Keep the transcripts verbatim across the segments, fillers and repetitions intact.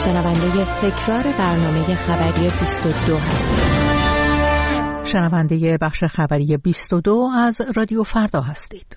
شنونده تکرار برنامه خبری بیست و دو هستید. شنونده بخش خبری بیست و دو از رادیو فردا هستید.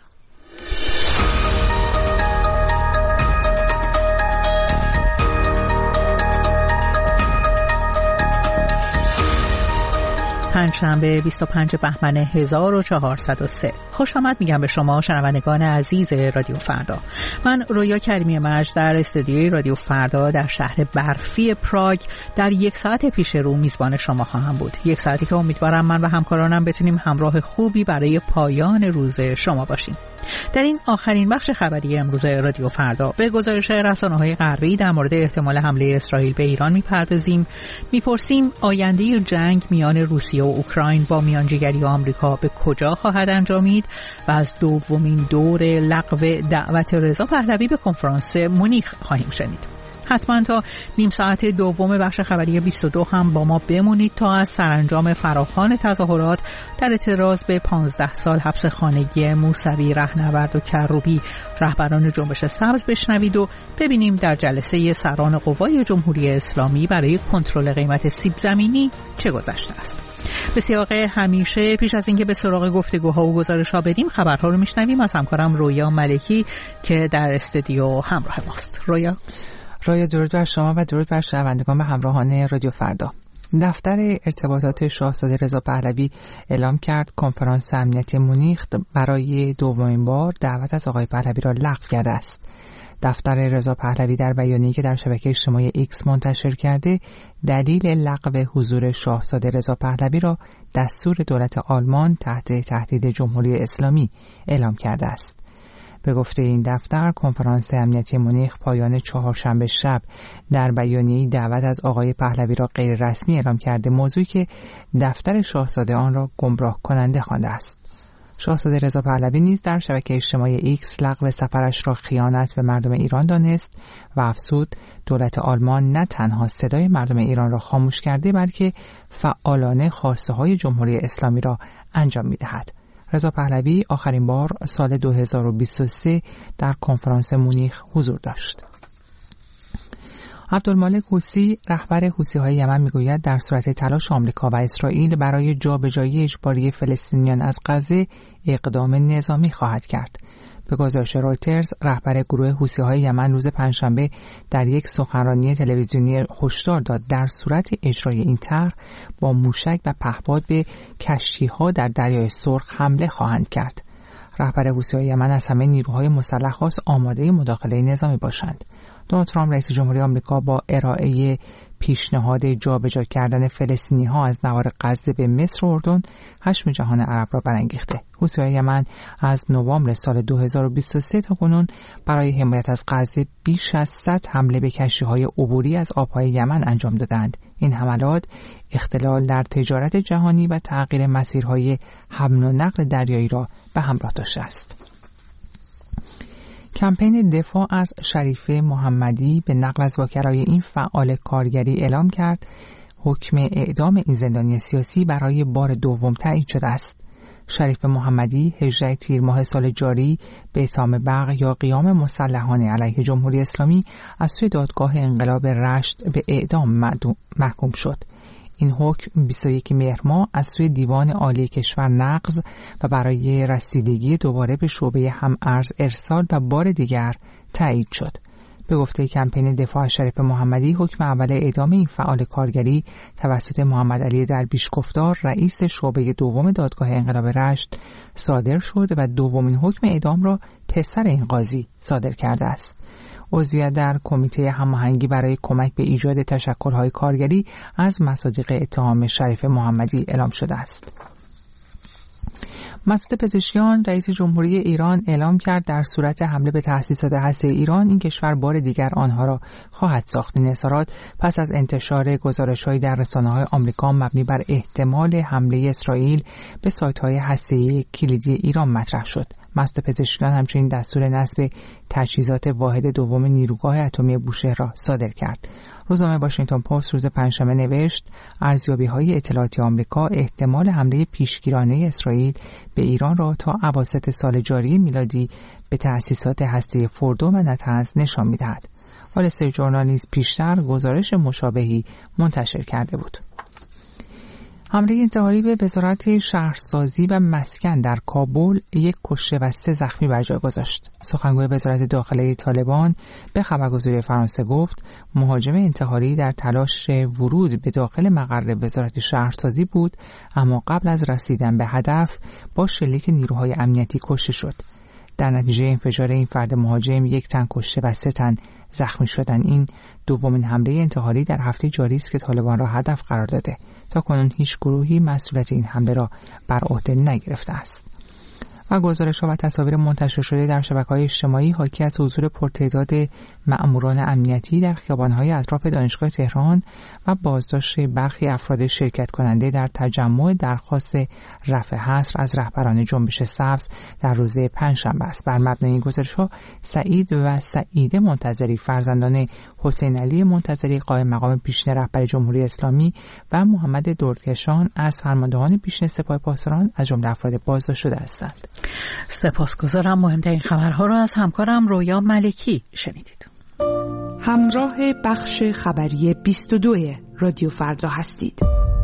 پنجشنبه بیست و پنج بهمن هزار و چهارصد و سه. خوش آمد میگم به شما شنوندگان عزیز رادیو فردا. من رویا کریمی مجد در استودیوی رادیو فردا در شهر برفی پراگ در یک ساعت پیش رو میزبان شما خواهم بود. یک ساعتی که امیدوارم من و همکارانم بتونیم همراه خوبی برای پایان روز شما باشیم. در این آخرین بخش خبری امروز رادیو فردا به گزارش رسانه‌های غربی در مورد احتمال حمله اسرائیل به ایران میپردازیم. میپرسیم آینده جنگ میان روسیه و اوکراین با میانجیگری آمریکا به کجا خواهد انجامید و از دومین دور لغو دعوت رضا پهلوی به کنفرانس مونیخ خواهیم شنید. حتما تا نیم ساعت دوم بخش خبری بیست و دو هم با ما بمونید تا از سرانجام فراخوان تظاهرات در اعتراض به پانزده سال حبس خانگی موسوی، رهنورد و کروبی رهبران جنبش سبز بشنوید و ببینیم در جلسه سران قوای جمهوری اسلامی برای کنترل قیمت سیب زمینی چه گذشته است. به سیاق همیشه پیش از اینکه به سراغ گفتگوها و گزارش‌ها بریم خبرها رو میشنویم از همکارم رویا ملکی که در استودیو همراه ماست. رویا رویا درود بر شما و درود بر شنوندگان و همراهان رادیو فردا. دفتر ارتباطات شاهزاده رضا پهلوی اعلام کرد کنفرانس امنیتی مونیخ برای دومین بار دعوت از آقای پهلوی را لغو کرده است. دفتر رضا پهلوی در بیانیه‌ای که در شبکه اجتماعی ایکس منتشر کرده دلیل لغو حضور شاهزاده رضا پهلوی را دستور دولت آلمان تحت تهدید جمهوری اسلامی اعلام کرده است. به گفته این دفتر کنفرانس امنیتی مونیخ پایان چهارشنبه شب در بیانیه‌ای دعوت از آقای پهلوی را غیر رسمی اعلام کرده، موضوعی که دفتر شاهزاده آن را گمراه کننده خوانده است. شاهزاده رضا پهلوی نیز در شبکه اجتماعی ایکس لغو سفرش را خیانت به مردم ایران دانست و افزود دولت آلمان نه تنها صدای مردم ایران را خاموش کرده بلکه فعالانه خواسته‌های جمهوری اسلامی را انجام می‌دهد. رضا پهلوی آخرین بار سال دو هزار و بیست و سه در کنفرانس مونیخ حضور داشت. عبدالمالک حوثی رهبر حوثی‌های یمن میگوید در صورت تلاش آمریکا و اسرائیل برای جابجایی اجباری فلسطینیان از غزه اقدام نظامی خواهد کرد. به گزارش رویترز رهبر گروه حوثی‌های یمن روز پنجشنبه در یک سخنرانی تلویزیونی هشدار داد در صورت اجرای این طرح با موشک و پهپاد به کشتی‌ها در دریای سرخ حمله خواهند کرد. رهبر حوثی‌های یمن از همه نیروهای مسلح خواست آماده مداخله نظامی باشند. دونالد ترامپ رئیس جمهوری آمریکا با ارائه پیشنهاد جابجا کردن فلسطینی‌ها از نوار غزه به مصر و اردن حشم جهان عرب را برانگیخته. حوثی‌های یمن از نوامبر سال دو هزار و بیست و سه تا کنون برای حمایت از غزه بیش از صد حمله به کشتی‌های عبوری از آب‌های یمن انجام دادند. این حملات اختلال در تجارت جهانی و تغییر مسیرهای حمل و نقل دریایی را به همراه داشته است. کمپین دفاع از شریفه محمدی به نقل از وکلای این فعال کارگری اعلام کرد حکم اعدام این زندانی سیاسی برای بار دوم تایید شده است. شریفه محمدی هجده تیر ماه سال جاری به اتهام بغی یا قیام مسلحانه علیه جمهوری اسلامی از سوی دادگاه انقلاب رشت به اعدام محکوم شد. این حکم بیست و یک مهر ماه از سوی دیوان عالی کشور نقض و برای رسیدگی دوباره به شعبه هم ارز ارسال و بار دیگر تایید شد. به گفته کمپین دفاع از شریف محمدی حکم اول اعدام این فعال کارگری توسط محمد علی درویش گفتار رئیس شعبه دوم دادگاه انقلاب رشت صادر شد و دومین حکم اعدام را پسر این قاضی صادر کرده است. عضویت در کمیته هماهنگی برای کمک به ایجاد تشکل‌های کارگری از مصادیق اتهام شریف محمدی اعلام شده است. مسعود پزشکیان رئیس جمهوری ایران اعلام کرد در صورت حمله به تأسیسات هسته ایران این کشور بار دیگر آنها را خواهد ساخت. این اظهارات پس از انتشار گزارش‌های در رسانه‌های آمریکا مبنی بر احتمال حمله اسرائیل به سایت‌های هسته‌ای کلیدی ایران مطرح شد. مسعود پزشکیان همچنین دستور نصب تجهیزات واحد دوم نیروگاه اتمی بوشهر را صادر کرد. روزنامه واشنگتن پست روز پنجشنبه نوشت ارزیابی‌های اطلاعاتی آمریکا احتمال حمله پیشگیرانه اسرائیل به ایران را تا اواسط سال جاری میلادی به تأسیسات هسته‌ای فردو و نطنز نشان می‌دهد. وال استریت ژورنال نیز پیشتر گزارش مشابهی منتشر کرده بود. حمله انتحاری به وزارت شهرسازی و مسکن در کابل یک کشته و سه زخمی بر جای گذاشت. سخنگوی وزارت داخله طالبان به خبرگزاری فرانسه گفت مهاجم انتحاری در تلاش ورود به داخل مقر وزارت شهرسازی بود، اما قبل از رسیدن به هدف با شلیک نیروهای امنیتی کشته شد. در نتیجه انفجار این فرد مهاجم یک تن کشته و سه تن زخمی شدن. این دومین حمله انتحاری در هفته جاری است که طالبان را هدف قرار داده. تا کنون هیچ گروهی مسئولیت این حمله را بر عهده نگرفته است. و گزارش‌ها و تصاویر منتشر شده در شبکه‌های اجتماعی حاکی از حضور پرتعداد مأموران امنیتی در خیابان‌های اطراف دانشگاه تهران و بازداشت برخی افراد شرکت کننده در تجمع درخواست رفع حصر از رهبران جنبش سبز در روز پنجشنبه است. بر مبنای این گزارش‌ها سعید و سعیده منتظری، فرزندان حسین علی منتظری قائم مقام پیشین رهبر جمهوری اسلامی و محمد دردکشان از فرماندهان پیشین سپاه پاسداران از جمله افراد بازداشت شده هستند. سپاسگزارم. مهمترین خبرها را از همکارم رویا ملکی شنیدید. همراه بخش خبری بیست و دو رادیو فردا هستید.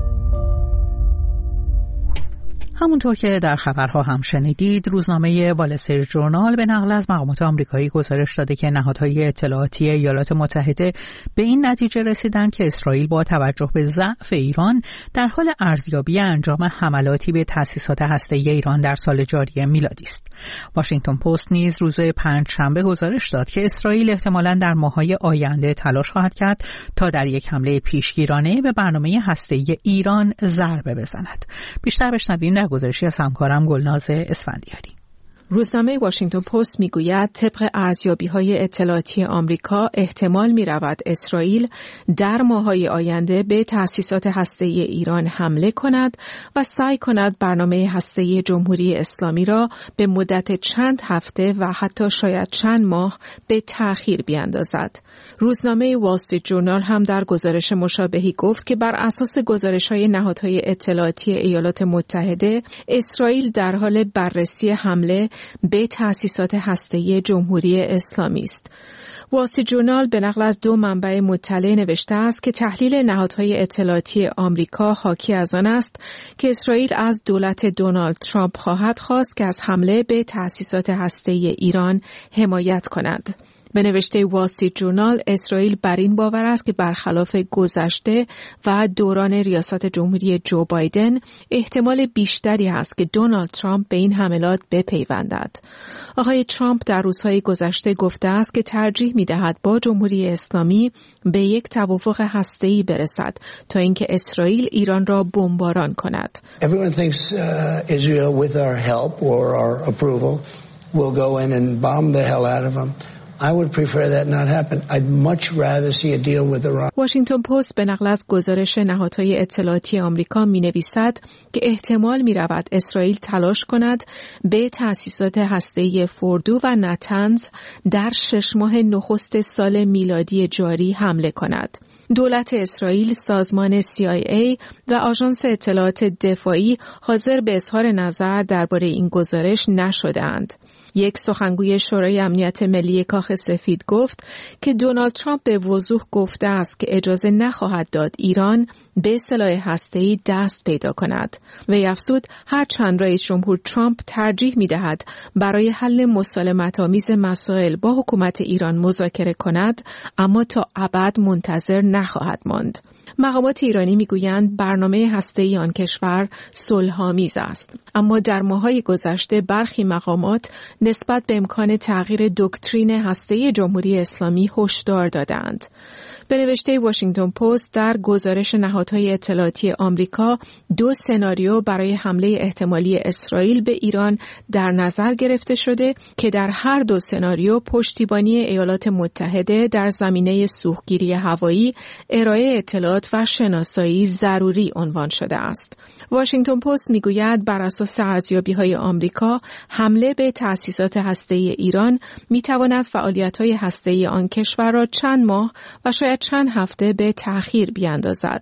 همونطور که در خبرها هم شنیدید، روزنامه وال استریت ژورنال به نقل از مقامات آمریکایی گزارش داده که نهادهای اطلاعاتی ایالات متحده به این نتیجه رسیدند که اسرائیل با توجه به ضعف ایران در حال ارزیابی انجام حملاتی به تأسیسات هسته‌ای ایران در سال جاری میلادی است. واشنگتن پست نیز روز پنجشنبه گزارش داد که اسرائیل احتمالاً در ماه‌های آینده تلاش خواهد کرد تا در یک حمله پیشگیرانه به برنامه هسته‌ای ایران ضربه بزند. بیشتر بشنویم در گزارشی از همکارم گلناز اسفندیاری. روزنامه واشنگتن پست میگوید طبق ارزیابی‌های اطلاعاتی آمریکا احتمال می‌رود اسرائیل در ماه‌های آینده به تأسیسات هسته‌ای ایران حمله کند و سعی کند برنامه هسته‌ای جمهوری اسلامی را به مدت چند هفته و حتی شاید چند ماه به تأخیر بیاندازد. روزنامه وال استریت ژورنال هم در گزارش مشابهی گفت که بر اساس گزارش‌های نهادهای اطلاعاتی ایالات متحده، اسرائیل در حال بررسی حمله به تأسیسات هسته‌ای جمهوری اسلامی است. وال استریت ژورنال به نقل از دو منبع مطلع نوشته است که تحلیل نهادهای اطلاعاتی آمریکا حاکی از آن است که اسرائیل از دولت دونالد ترامپ خواهد خواست که از حمله به تأسیسات هسته‌ای ایران حمایت کند. به نوشته وال استریت ژورنال، اسرائیل بر این باور است که برخلاف گذشته و دوران ریاست جمهوری جو بایدن، احتمال بیشتری هست که دونالد ترامپ به این حملات بپیوندد. آقای ترامپ در روزهای گذشته گفته است که ترجیح می‌دهد با جمهوری اسلامی به یک توافق هسته‌ای برسد تا اینکه اسرائیل ایران را بمباران کند. Everyone thinks uh, Israel with our help or our approval will go in and bomb the hell out of them. I would prefer that not happen. I'd much rather see a deal with Iran. واشنگتن پست به نقل از گزارش نهادهای اطلاعاتی آمریکا می‌نویسد که احتمال می‌رود اسرائیل تلاش کند به تأسیسات هسته‌ای فوردو و نتنز در شش ماه نخست سال میلادی جاری حمله کند. دولت اسرائیل، سازمان سی آی ای و آژانس اطلاعات دفاعی حاضر به اظهار نظر درباره این گزارش نشده‌اند. یک سخنگوی شورای امنیت ملی کاخ سفید گفت که دونالد ترامپ به وضوح گفته است که اجازه نخواهد داد ایران به سلاح هسته‌ای دست پیدا کند. وی افزود هرچند رئیس جمهور ترامپ ترجیح می‌دهد برای حل مسالمت‌آمیز مسائل با حکومت ایران مذاکره کند، اما تا ابد منتظر نخواهد ماند. مقامات ایرانی میگویند برنامه هسته‌ای آن کشور صلح‌آمیز است، اما در ماه‌های گذشته برخی مقامات نسبت به امکان تغییر دکترین هسته‌ای جمهوری اسلامی هشدار دادند. به نوشته واشنگتن پست، در گزارش نهادهای اطلاعاتی آمریکا دو سناریو برای حمله احتمالی اسرائیل به ایران در نظر گرفته شده که در هر دو سناریو پشتیبانی ایالات متحده در زمینه سوختگیری هوایی، ارائه اطلاعات و شناسایی ضروری عنوان شده است. واشنگتن پست میگوید بر اساس ارزیابی‌های آمریکا، حمله به تأسیسات هسته‌ای ایران میتواند فعالیت‌های هسته‌ای آن کشور را چند ماه و شاید چند هفته به تأخیر بیاندازد.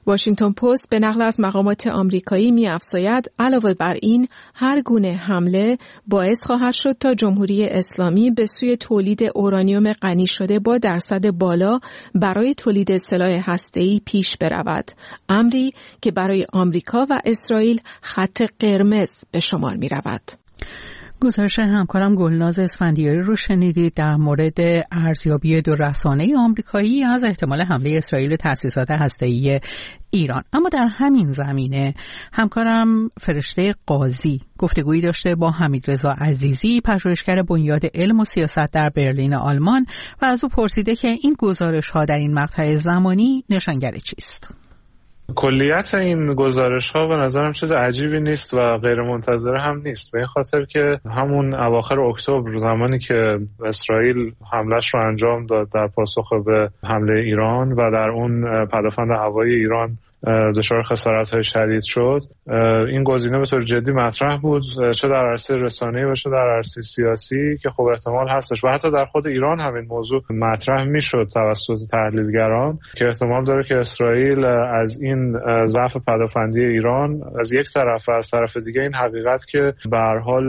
واشنگتن پست به نقل از مقامات آمریکایی می‌افزاید علاوه بر این هر گونه حمله باعث خواهد شد تا جمهوری اسلامی به سوی تولید اورانیوم غنی شده با درصد بالا برای تولید سلاح هسته‌ای پیش برود، امری که برای آمریکا و اسرائیل خط قرمز به شمار می‌رود. گزارش همکارم گلناز اسفندیاری رو شنیدید در مورد ارزیابی دو رسانه آمریکایی از احتمال حمله اسرائیل به تأسیسات هسته‌ای ایران. اما در همین زمینه همکارم فرشته قاضی گفتگویی داشته با حمیدرضا عزیزی، پژوهشگر بنیاد علم و سیاست در برلین آلمان، و از او پرسیده که این گزارش‌ها در این مقطع زمانی نشانگر چیست؟ کلیت این گزارش ها به نظرم چیز عجیبی نیست و غیر منتظره هم نیست، به این خاطر که همون اواخر اکتبر زمانی که اسرائیل حملش رو انجام داد در پاسخ به حمله ایران و در اون پدافند هوایی ایران دچار خسارت‌های شدید شد، این گزینه به طور جدی مطرح بود، چه در عرصه رسانه‌ای و چه در عرصه سیاسی، که خب احتمال هستش و حتی در خود ایران همین موضوع مطرح میشد توسط تحلیلگران که احتمال داره که اسرائیل از این ضعف پدافندی ایران از یک طرف و از طرف دیگه این حقیقت که به هر حال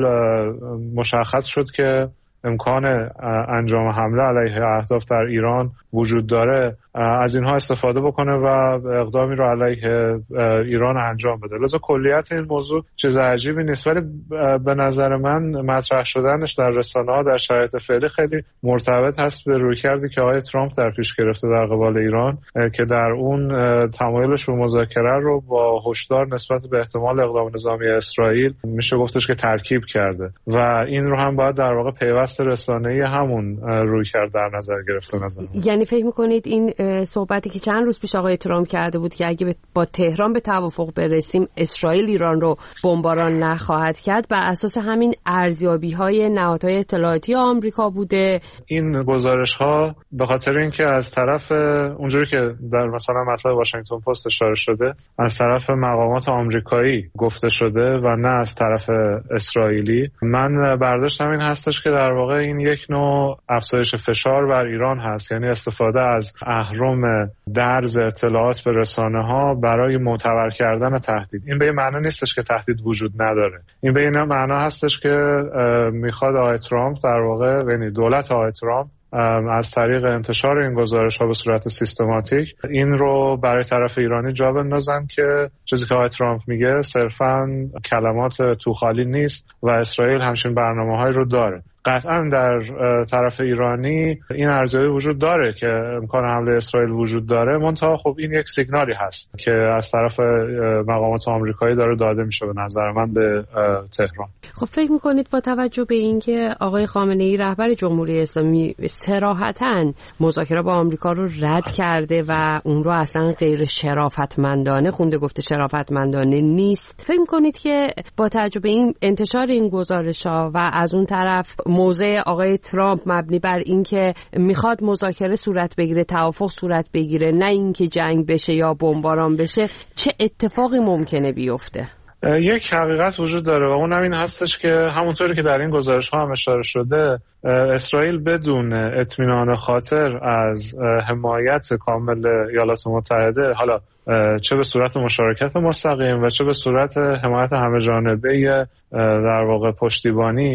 مشخص شد که امکان انجام حمله علیه اهداف در ایران وجود داره، از اینها استفاده بکنه و اقدامی رو علیه ایران انجام بده. لذا کلیت این موضوع چیز عجیبی نیست، ولی به نظر من مطرح شدنش در رسانه‌ها در شرایط فعلی خیلی مرتبط هست به رویکردی که آقای ترامپ در پیش گرفته در قبال ایران که در اون تمایلش به مذاکره رو با هشدار نسبت به احتمال اقدام نظامی اسرائیل میشه گفتش که ترکیب کرده و این رو هم باید در واقع پیوست رسانه‌ای همون رویکرد در نظر گرفته. نظر یعنی فکر می‌کنید این صحبتی که چند روز پیش آقای ترامپ کرده بود که اگه با تهران به توافق برسیم اسرائیل ایران رو بمباران نخواهد کرد، بر اساس همین ارزیابی‌های نهادهای اطلاعاتی آمریکا بوده؟ این گزارش‌ها به خاطر اینکه از طرف اونجوری که در مثلا مطلب واشنگتن پست اشاره شده از طرف مقامات آمریکایی گفته شده و نه از طرف اسرائیلی، من برداشتم این هستش که در واقع این یک نوع افزایش فشار بر ایران هست، یعنی استفاده از اهرم درز اطلاعات به رسانه ها برای معتبر کردن تهدید. این به این معنی نیستش که تهدید وجود نداره، این به این معنی هستش که میخواد آقای ترامپ در واقع، یعنی دولت آقای ترامپ از طریق انتشار این گزارش ها به صورت سیستماتیک این رو برای طرف ایرانی جا بندازن که چیزی که آقای ترامپ میگه صرفاً کلمات توخالی نیست و اسرائیل همچین برنامه‌هایی رو داره. قطعا در طرف ایرانی این ارزیابی وجود داره که امکان حمله اسرائیل وجود داره، منتها خب این یک سیگنالی هست که از طرف مقامات آمریکایی داره داده میشه به نظر من به تهران. خب فکر میکنید با توجه به اینکه آقای خامنه‌ای رهبر جمهوری اسلامی صراحتاً مذاکره با آمریکا رو رد کرده و اون رو اصلا غیر شرافتمندانه خونده، گفته شرافتمندانه نیست، فکر میکنید که با توجه به این انتشار این گزارش‌ها و از اون طرف موضع آقای ترامپ مبنی بر اینکه میخواد مذاکره صورت بگیره، توافق صورت بگیره، نه اینکه جنگ بشه یا بمباران بشه، چه اتفاقی ممکنه بیفته؟ یک حقیقت وجود داره و اون هم این هستش که همونطوری که در این گزارش ها هم اشاره شده، اسرائیل بدون اطمینان خاطر از حمایت کامل ایالات متحده، حالا چه به صورت مشارکت مستقیم و چه به صورت حمایت همه جانبه در واقع پشتیبانی،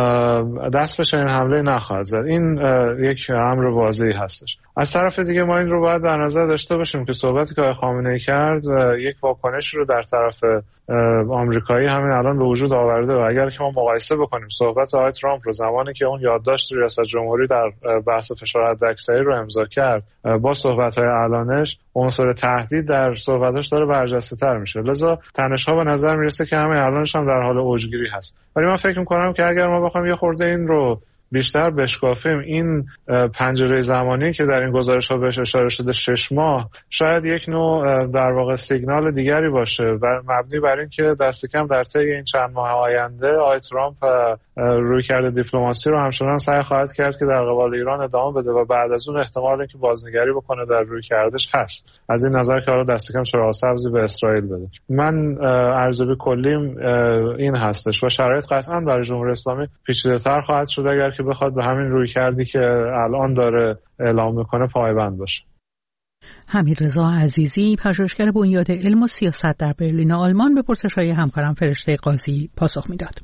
دست به چنین حمله نخواهد زد. این یک امر واضحی هستش. از طرف دیگه ما این رو باید در نظر داشته باشیم که صحبتی که آقای خامنه‌ای کرد یک واکنش رو در طرف آمریکایی همین الان به وجود آورده و اگر که ما مقایسه بکنیم صحبت آقای ترامپ رو زمانی که اون یادداشت ریاست جمهوری در بحث فشار حداکثری رو امضا کرد با صحبت‌های الانش، عنصر تهدید در صحبتاش داره برجسته‌تر میشه. لذا تنش‌ها به نظر میرسه که همین الانش هم در حال اوجگیری هست. ولی من فکر می‌کنم که اگر ما بخوایم یه خورده این رو بیشتر بشکافیم، این پنجره زمانی که در این گزارش ها بهش اشاره شده شش ماه شاید یک نوع در واقع سیگنال دیگری باشه و مبنی بر این که دست کم در طی این چند ماه آینده آقای ترامپ رویکرد دیپلماسی رو همچنان سعی خواهد کرد که در قبال ایران ادامه بده و بعد از اون احتمال اینکه بازنگری بکنه در رویکردش هست. از این نظر که حالا دست کم چراغ سبزی به اسرائیل بده. من ارزیابی کلیم این هستش و شرایط قطعا برای جمهوری اسلامی پیچیده‌تر خواهد شد اگر که بخواد به همین رویکردی که الان داره اعلام میکنه پایبند باشه. حمیدرضا عزیزی، پژوهشگر بنیاد علم و سیاست در برلین آلمان، به پرسش‌های همکارم فرشته قاضی پاسخ می‌داد.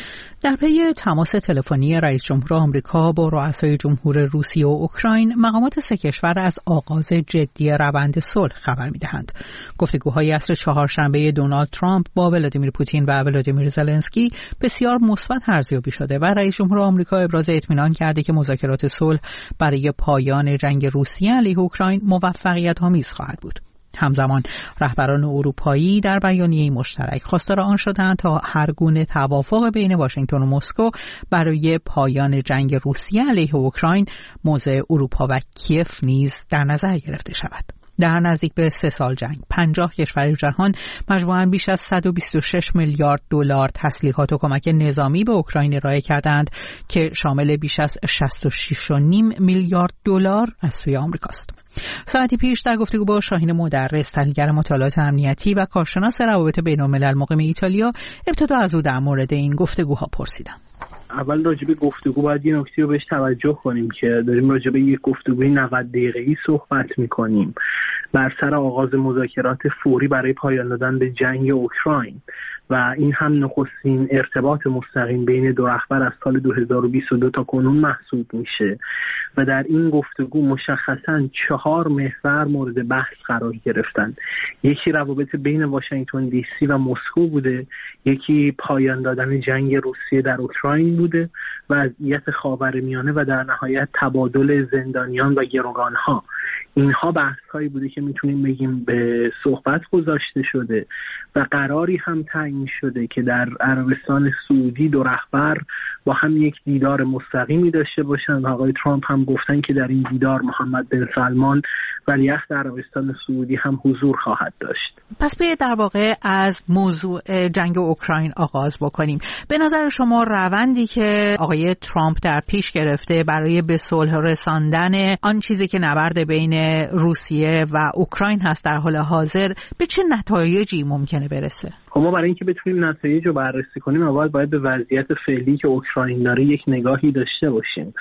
در پی تماس تلفنی رئیس جمهور آمریکا با رؤسای جمهور روسیه و اوکراین، مقامات سه کشور از آغاز جدی روند صلح خبر می‌دهند. گفتگوهای عصر چهارشنبه دونالد ترامپ با ولادیمیر پوتین و ولادیمیر زلنسکی بسیار مثبت ارزیابی شده و رئیس جمهور آمریکا ابراز اطمینان کرده که مذاکرات صلح برای پایان جنگ روسیه علیه اوکراین موفقیت‌آمیز خواهد بود. همزمان رهبران اروپایی در بیانیه مشترک خواستار آن شدند تا هر گونه توافق بین واشنگتن و مسکو برای پایان جنگ روسیه علیه اوکراین موضع اروپا و کیف نیز در نظر گرفته شود. در نزدیک به سه سال جنگ، پنجاه کشور جهان مجموعاً بیش از صد و بیست و شش میلیارد دلار تسلیحات و کمک نظامی به اوکراین ارائه کردند که شامل بیش از شصت و شش و نیم میلیارد دلار از سوی آمریکاست. ساعتی پیش در گفتگو با شاهین مدرس، تحلیلگر مطالعات امنیتی و کارشناس روابط بین‌الملل مقیم ایتالیا، ابتدا از او در مورد این گفتگوها پرسیدم. اول راجع به گفتگو باید یه نکته رو بهش توجه کنیم که داریم راجع به یک گفتگوی نود دقیقه‌ای صحبت می‌کنیم بر سر آغاز مذاکرات فوری برای پایان دادن به جنگ اوکراین و این هم نخستین ارتباط مستقیم بین دو رهبر از سال دو هزار و بیست و دو تا کنون محسوب میشه و در این گفتگو مشخصاً چهار محور مورد بحث قرار گرفتن. یکی روابط بین واشنگتن دی سی و مسکو بوده، یکی پایان دادن جنگ روسیه در اوکراین بوده، وضعیت خاورمیانه و در نهایت تبادل زندانیان و گروگانها. اینها بحث‌هایی بوده که میتونیم بگیم به صحبت گذاشته شده و قراری هم تعیین شده که در عربستان سعودی دو رهبر با هم یک دیدار مستقیمی داشته باشن و آقای ترامپ هم گفتن که در این دیدار محمد بن سلمان ولیعهد عربستان سعودی هم حضور خواهد داشت. پس بیایید در واقع از موضوع جنگ اوکراین آغاز بکنیم. به نظر شما روندی که آقای ترامپ در پیش گرفته برای به صلح رساندن آن چیزی که نبرد بین روسیه و اوکراین هست در حال حاضر به چه نتایجی ممکنه برسه؟ ما برای اینکه بتونیم نتایج رو بررسی کنیم اول باید به وضعیت فعلی که اوکراین داره یک نگاهی داشته باشیم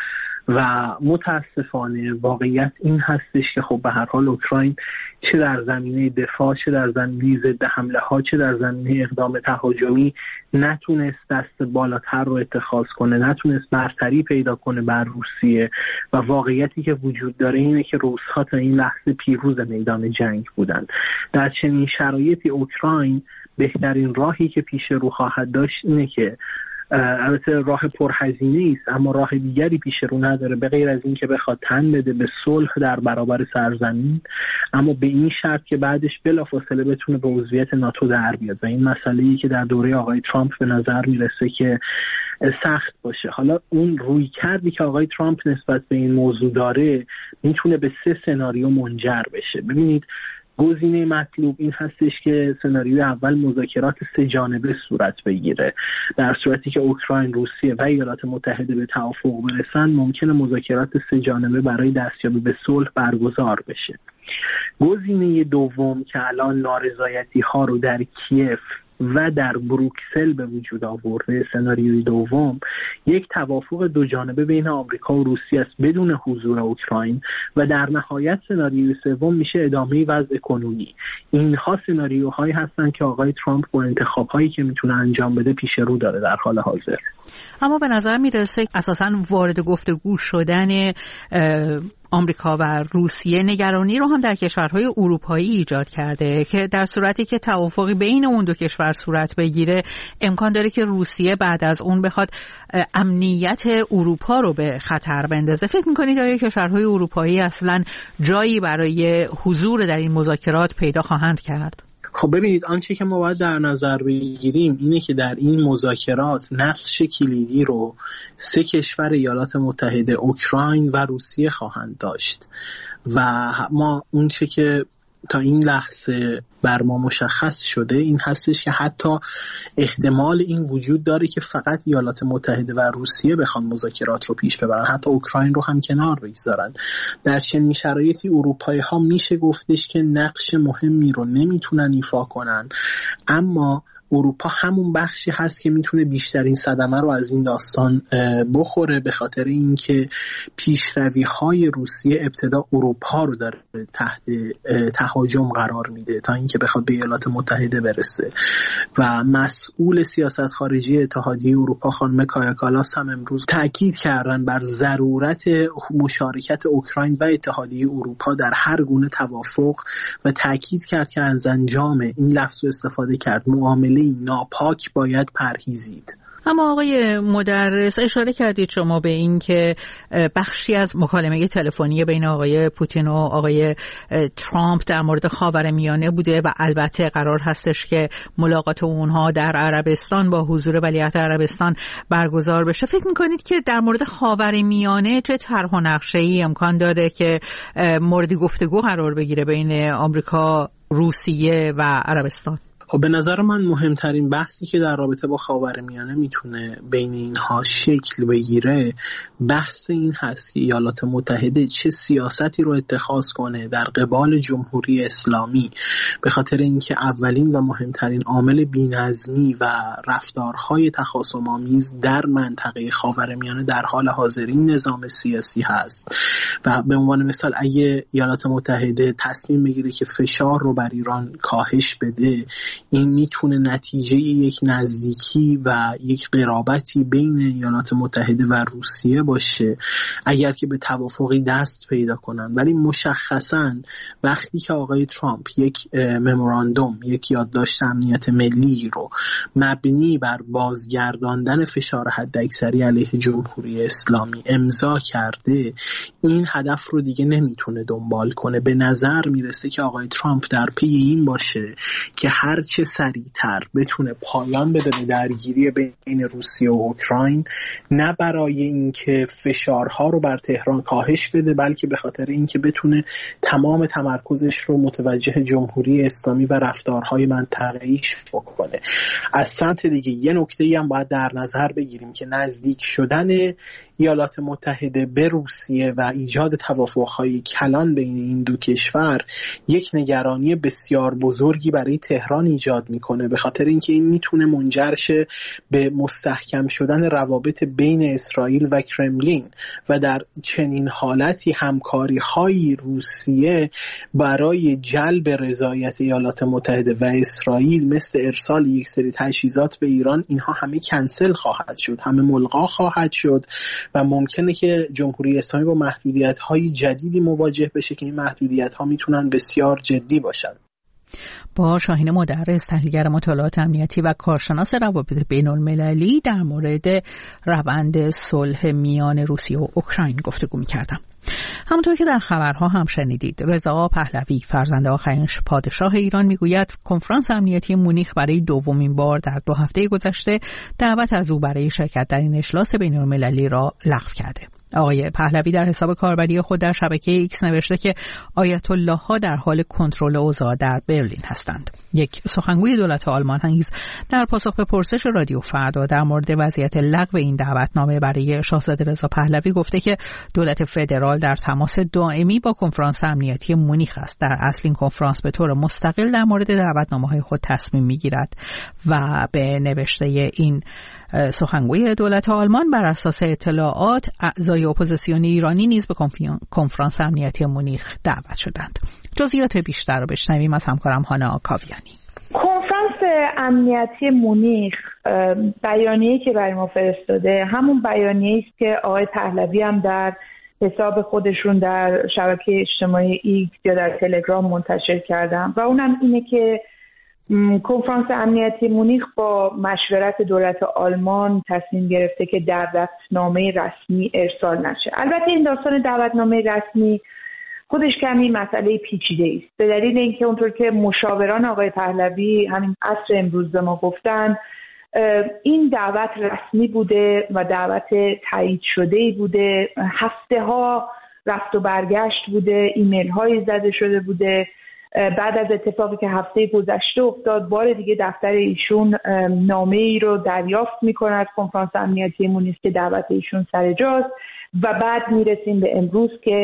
و متاسفانه واقعیت این هستش که خب به هر حال اوکراین چه در زمینه دفاع، چه در زمینه ضد حمله ها، چه در زمینه اقدام تهاجمی نتونست دست بالاتر رو اتخاذ کنه، نتونست برتری پیدا کنه بر روسیه و واقعیتی که وجود داره اینه که روس‌ها تا این لحظه پیروز میدان جنگ بودن. در چنین شرایطی اوکراین بهترین راهی که پیش رو خواهد داشت اینه که البته راه پرهزینه است اما راه دیگری پیش رو نداره به غیر از این که بخواد تن بده به صلح در برابر سرزمین، اما به این شرط که بعدش بلافاصله بتونه به عضویت ناتو در بیاد و این مسئله‌ای که در دوره آقای ترامپ به نظر میرسه که سخت باشه. حالا اون روی کردی که آقای ترامپ نسبت به این موضوع داره میتونه به سه سناریو منجر بشه. ببینید، گزینه مطلوب این هستش که سناریوی اول مذاکرات سه جانبه صورت بگیره. در صورتی که اوکراین، روسیه و ایالات متحده به توافق برسن ممکنه مذاکرات سه جانبه برای دستیابی به صلح برگزار بشه. گزینه دوم که الان نارضایتی ها رو در کیف و در بروکسل به وجود آورده، سناریوی دوم یک توافق دو جانبه بین آمریکا و روسیه است بدون حضور اوکراین و در نهایت سناریوی سوم میشه ادامه وضع کنونی. اینها سناریوهایی هستن که آقای ترامپ با انتخاب‌هایی که میتونه انجام بده پیش رو داره در حال حاضر. اما به نظر میرسه اساساً وارد گفتگو شدن آمریکا و روسیه نگرانی رو هم در کشورهای اروپایی ایجاد کرده که در صورتی که توافقی بین اون دو کشور صورت بگیره امکان داره که روسیه بعد از اون بخواد امنیت اروپا رو به خطر بندازه. فکر می‌کنید آیا کشورهای اروپایی اصلاً جایی برای حضور در این مذاکرات پیدا خواهند کرد؟ خب ببینید، آنچه که ما باید در نظر بگیریم اینه که در این مذاکرات نقش کلیدی رو سه کشور ایالات متحده، اوکراین و روسیه خواهند داشت و ما اونچه که تا این لحظه بر ما مشخص شده این هستش که حتی احتمال این وجود داره که فقط ایالات متحده و روسیه بخوان مذاکرات رو پیش ببرن، حتی اوکراین رو هم کنار بگذارن. در چنین شرایطی اروپایی ها میشه گفتش که نقش مهمی رو نمیتونن ایفا کنن، اما اروپا همون بخشی هست که میتونه بیشترین صدمه رو از این داستان بخوره، به خاطر اینکه پیشروی‌های روسیه ابتدا اروپا رو داره تحت تهاجم قرار میده تا اینکه بخواد به ایالات متحده برسه و مسئول سیاست خارجی اتحادیه اروپا خانم کایا کالاس هم امروز تاکید کردن بر ضرورت مشارکت اوکراین و اتحادیه اروپا در هر گونه توافق و تاکید کرد که از انجام این لفظ رو استفاده کرد معامله ناپاک باید پرهیزید. اما آقای مدرس اشاره کردید شما به این که بخشی از مکالمه تلفنی بین آقای پوتین و آقای ترامپ در مورد خاورمیانه بوده و البته قرار هستش که ملاقات اونها در عربستان با حضور ولیعهد عربستان برگزار بشه. فکر میکنید که در مورد خاورمیانه چه طرح و نقشه‌ای امکان داره که مورد گفتگو قرار بگیره بین آمریکا، روسیه و عربستان؟ خب به نظر من مهمترین بحثی که در رابطه با خاورمیانه میتونه بین اینها شکل بگیره بحث این هست که ایالات متحده چه سیاستی رو اتخاذ کنه در قبال جمهوری اسلامی، به خاطر اینکه اولین و مهمترین عامل بی‌نظمی و رفتارهای تخاصم‌آمیز در منطقه خاورمیانه در حال حاضر این نظام سیاسی هست و به عنوان مثال اگه ایالات متحده تصمیم بگیره که فشار رو بر ایران کاهش بده، این میتونه نتیجه یک نزدیکی و یک قرابتی بین ایالات متحده و روسیه باشه اگر که به توافقی دست پیدا کنن. ولی مشخصاً وقتی که آقای ترامپ یک مموراندوم، یک یادداشت امنیت ملی رو مبنی بر بازگرداندن فشار حداکثری علیه جمهوری اسلامی امضا کرده، این هدف رو دیگه نمیتونه دنبال کنه. به نظر میرسه که آقای ترامپ در پی این باشه که هر چه سریعتر بتونه پایان بده به درگیری بین روسیه و اوکراین، نه برای اینکه فشارها رو بر تهران کاهش بده، بلکه به خاطر اینکه بتونه تمام تمرکزش رو متوجه جمهوری اسلامی و رفتارهای منطقه‌ایش بکنه. از سمت دیگه یه نکته‌ای هم باید در نظر بگیریم که نزدیک شدن ایالات متحده به روسیه و ایجاد توافق‌های کلان بین این دو کشور یک نگرانی بسیار بزرگی برای تهران ایجاد میکنه، به خاطر اینکه این میتونه منجر شه به مستحکم شدن روابط بین اسرائیل و کرملین و در چنین حالتی همکاری‌های روسیه برای جلب رضایت ایالات متحده و اسرائیل مثل ارسال یک سری تجهیزات به ایران، اینها همه کنسل خواهد شد، همه ملغا خواهد شد و ممکنه که جمهوری اسلامی با محدودیت‌های جدیدی مواجه بشه که این محدودیت‌ها میتونن بسیار جدی باشن. با شاهین مدرس، تحلیلگر مطالعات امنیتی و کارشناس روابط بین المللی در مورد روند صلح میان روسیه و اوکراین گفتگو می‌کردم. همونطور که در خبرها هم شنیدید، رضا پهلوی فرزند آخرین پادشاه ایران میگوید کنفرانس امنیتی مونیخ برای دومین بار در دو هفته گذشته دعوت از او برای شرکت در این اجلاس بین المللی را لغو کرده. آقای پهلوی در حساب کاربری خود در شبکه ایکس نوشته که آیت الله ها در حال کنترل اوضاع در برلین هستند. یک سخنگوی دولت آلمان نیز در پاسخ به پرسش رادیو فردا در مورد وضعیت لغو این دعوتنامه برای شاهزاده رضا پهلوی گفته که دولت فدرال در تماس دائمی با کنفرانس امنیتی مونیخ است. در اصل این کنفرانس به طور مستقل در مورد دعوتنامه‌های خود تصمیم می‌گیرد و به نوشته این سخنگوی دولت آلمان بر اساس اطلاعات اعضای اپوزیسیون ایرانی نیز به کنفرانس امنیتی مونیخ دعوت شدند. جزئیات بیشتر رو بشنویم از همکارم هانا کاویانی. کنفرانس امنیتی مونیخ بیانیه‌ای که برای ما فرستاده همون بیانیه‌ای است که آقای پهلوی هم در حساب خودشون در شبکه اجتماعی ایکس یا در تلگرام منتشر کردن و اونم اینه که کنفرانس امنیتی مونیخ با مشورت دولت آلمان تصمیم گرفته که دعوتنامه رسمی ارسال نشه. البته این داستان دعوتنامه رسمی خودش کمی مسئله پیچیده است، به دلیل اینکه اونطور که مشاوران آقای پهلوی همین عصر امروز به ما گفتن، این دعوت رسمی بوده و دعوت تایید شده‌ای بوده، هفته ها رفت و برگشت بوده، ایمیل هایی زده شده بوده. بعد از اتفاقی که هفته گذشته افتاد، بار دیگه دفتر ایشون نامه ای رو دریافت میکنه از کنفرانس امنیتی مونیخ که دعوت ایشون سر جاست و بعد میرسیم به امروز که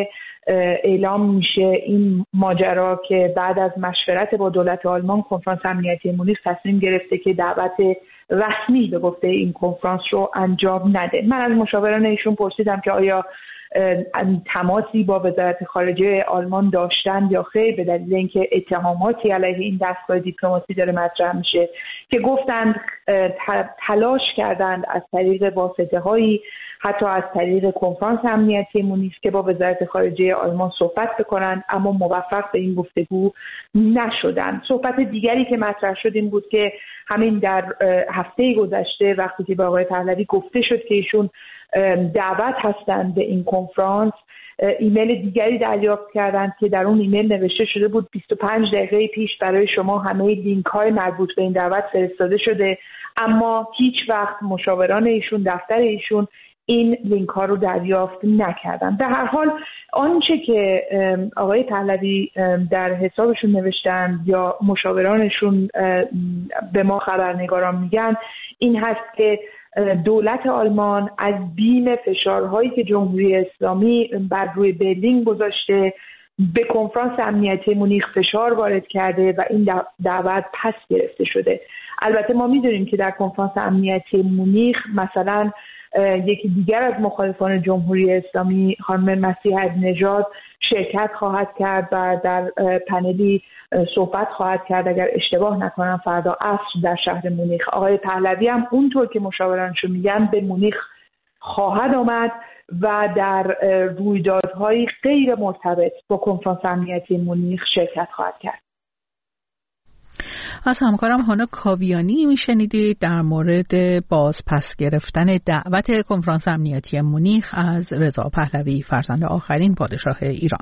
اعلام میشه این ماجرا که بعد از مشورت با دولت آلمان کنفرانس امنیتی مونیخ تصمیم گرفته که دعوت رسمی به گفته این کنفرانس رو انجام نده. من از مشاوران ایشون پرسیدم که آیا تماسی با وزارت خارجه آلمان داشتن یا خیر، به دلیل اینکه اتهاماتی علیه این دستگاه دیپلماسی داره مطرح میشه که گفتند تلاش کردند از طریق واسطه‌هایی، حتی از طریق کنفرانس امنیتی مونیخ که با وزارت خارجه آلمان صحبت بکنند، اما موفق به این گفتگو نشدند. صحبت دیگری که مطرح شد این بود که همین در هفته گذشته وقتی که به آقای پهلوی گفته شد که ایشون دعوت هستند به این کنفرانس، ایمیل دیگری دریافت کردند که در اون ایمیل نوشته شده بود بیست و پنج دقیقه پیش برای شما همه لینک های مربوط به این دعوت فرستاده شده، اما هیچ وقت مشاوران ایشون، دفتر ایشون این لینک ها رو دریافت نکردن. به هر حال آنچه که آقای پهلوی در حسابشون نوشتن یا مشاورانشون به ما خبرنگاران میگن این هست که دولت آلمان از بیم فشارهایی که جمهوری اسلامی بر روی برلین گذاشته به کنفرانس امنیتی مونیخ فشار وارد کرده و این دعوت پس گرفته شده. البته ما میدونیم که در کنفرانس امنیتی مونیخ مثلا یکی دیگر از مخالفان جمهوری اسلامی خانم مسیح نژاد شرکت خواهد کرد و در پنلی صحبت خواهد کرد، اگر اشتباه نکنم فردا عصر در شهر مونیخ. آقای پهلوی هم اونطور که مشاورانشو میگن به مونیخ خواهد آمد و در رویدادهای غیر مرتبط با کنفرانس امنیتی مونیخ شرکت خواهد کرد. از همکارم هانا کاویانی میشنیدید در مورد باز پس گرفتن دعوت کنفرانس امنیتی مونیخ از رضا پهلوی، فرزند آخرین پادشاه ایران.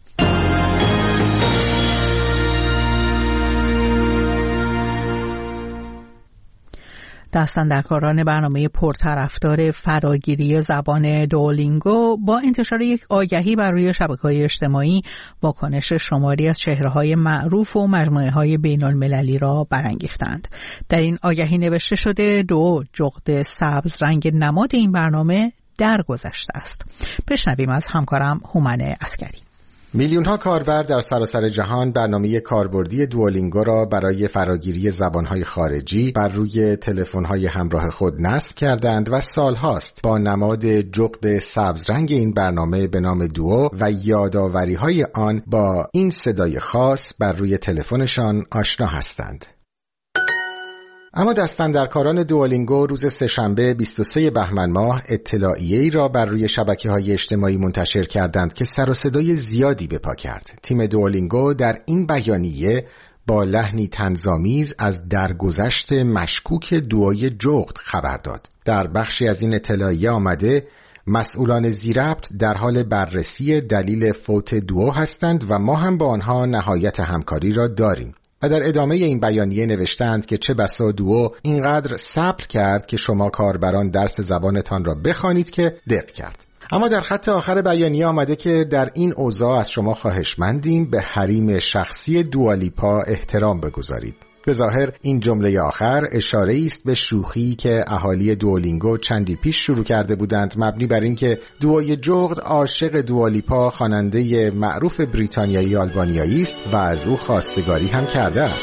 دستاندرکاران برنامه پرطرفدار فراگیری زبان دوولینگو با انتشار یک آگهی بر روی شبکه‌های اجتماعی واکنش شماری از چهره‌های معروف و مجموعه‌های بین‌المللی را برانگیختند. در این آگهی نوشته شده دو جغد سبز رنگ نماد این برنامه درگذشته است. بشنویم از همکارم هومن عسکری. میلیون ها کاربر در سراسر جهان برنامه کاربردی دوولینگو را برای فراگیری زبانهای خارجی بر روی تلفن‌های همراه خود نصب کردند و سالهاست با نماد جغد سبز رنگ این برنامه به نام دوو و یادآوری‌های آن با این صدای خاص بر روی تلفنشان آشنا هستند. اما دستاندرکاران دوولینگو روز سه‌شنبه بیست و سوم بهمن ماه اطلاعیه‌ای را بر روی شبکه‌های اجتماعی منتشر کردند که سر و صدای زیادی به پا کرد. تیم دوولینگو در این بیانیه با لحنی طنزآمیز از درگذشت مشکوک دوای جغد خبر داد. در بخشی از این اطلاعیه آمده مسئولان ضبط در حال بررسی دلیل فوت دوو هستند و ما هم با آنها نهایت همکاری را داریم. و در ادامه این بیانیه نوشتند که چه بسا دوو اینقدر صبر کرد که شما کاربران درس زبانتان را بخوانید که دق کرد. اما در خط آخر بیانیه آمده که در این اوضاع از شما خواهشمندیم به حریم شخصی دوالیپا احترام بگذارید. به ظاهر این جمله آخر اشاره است به شوخی که اهالی دوولینگو چندی پیش شروع کرده بودند، مبنی بر اینکه دوای جغد عاشق دوالیپا خواننده معروف بریتانیایی آلبانیایی است و از او خواستگاری هم کرده است.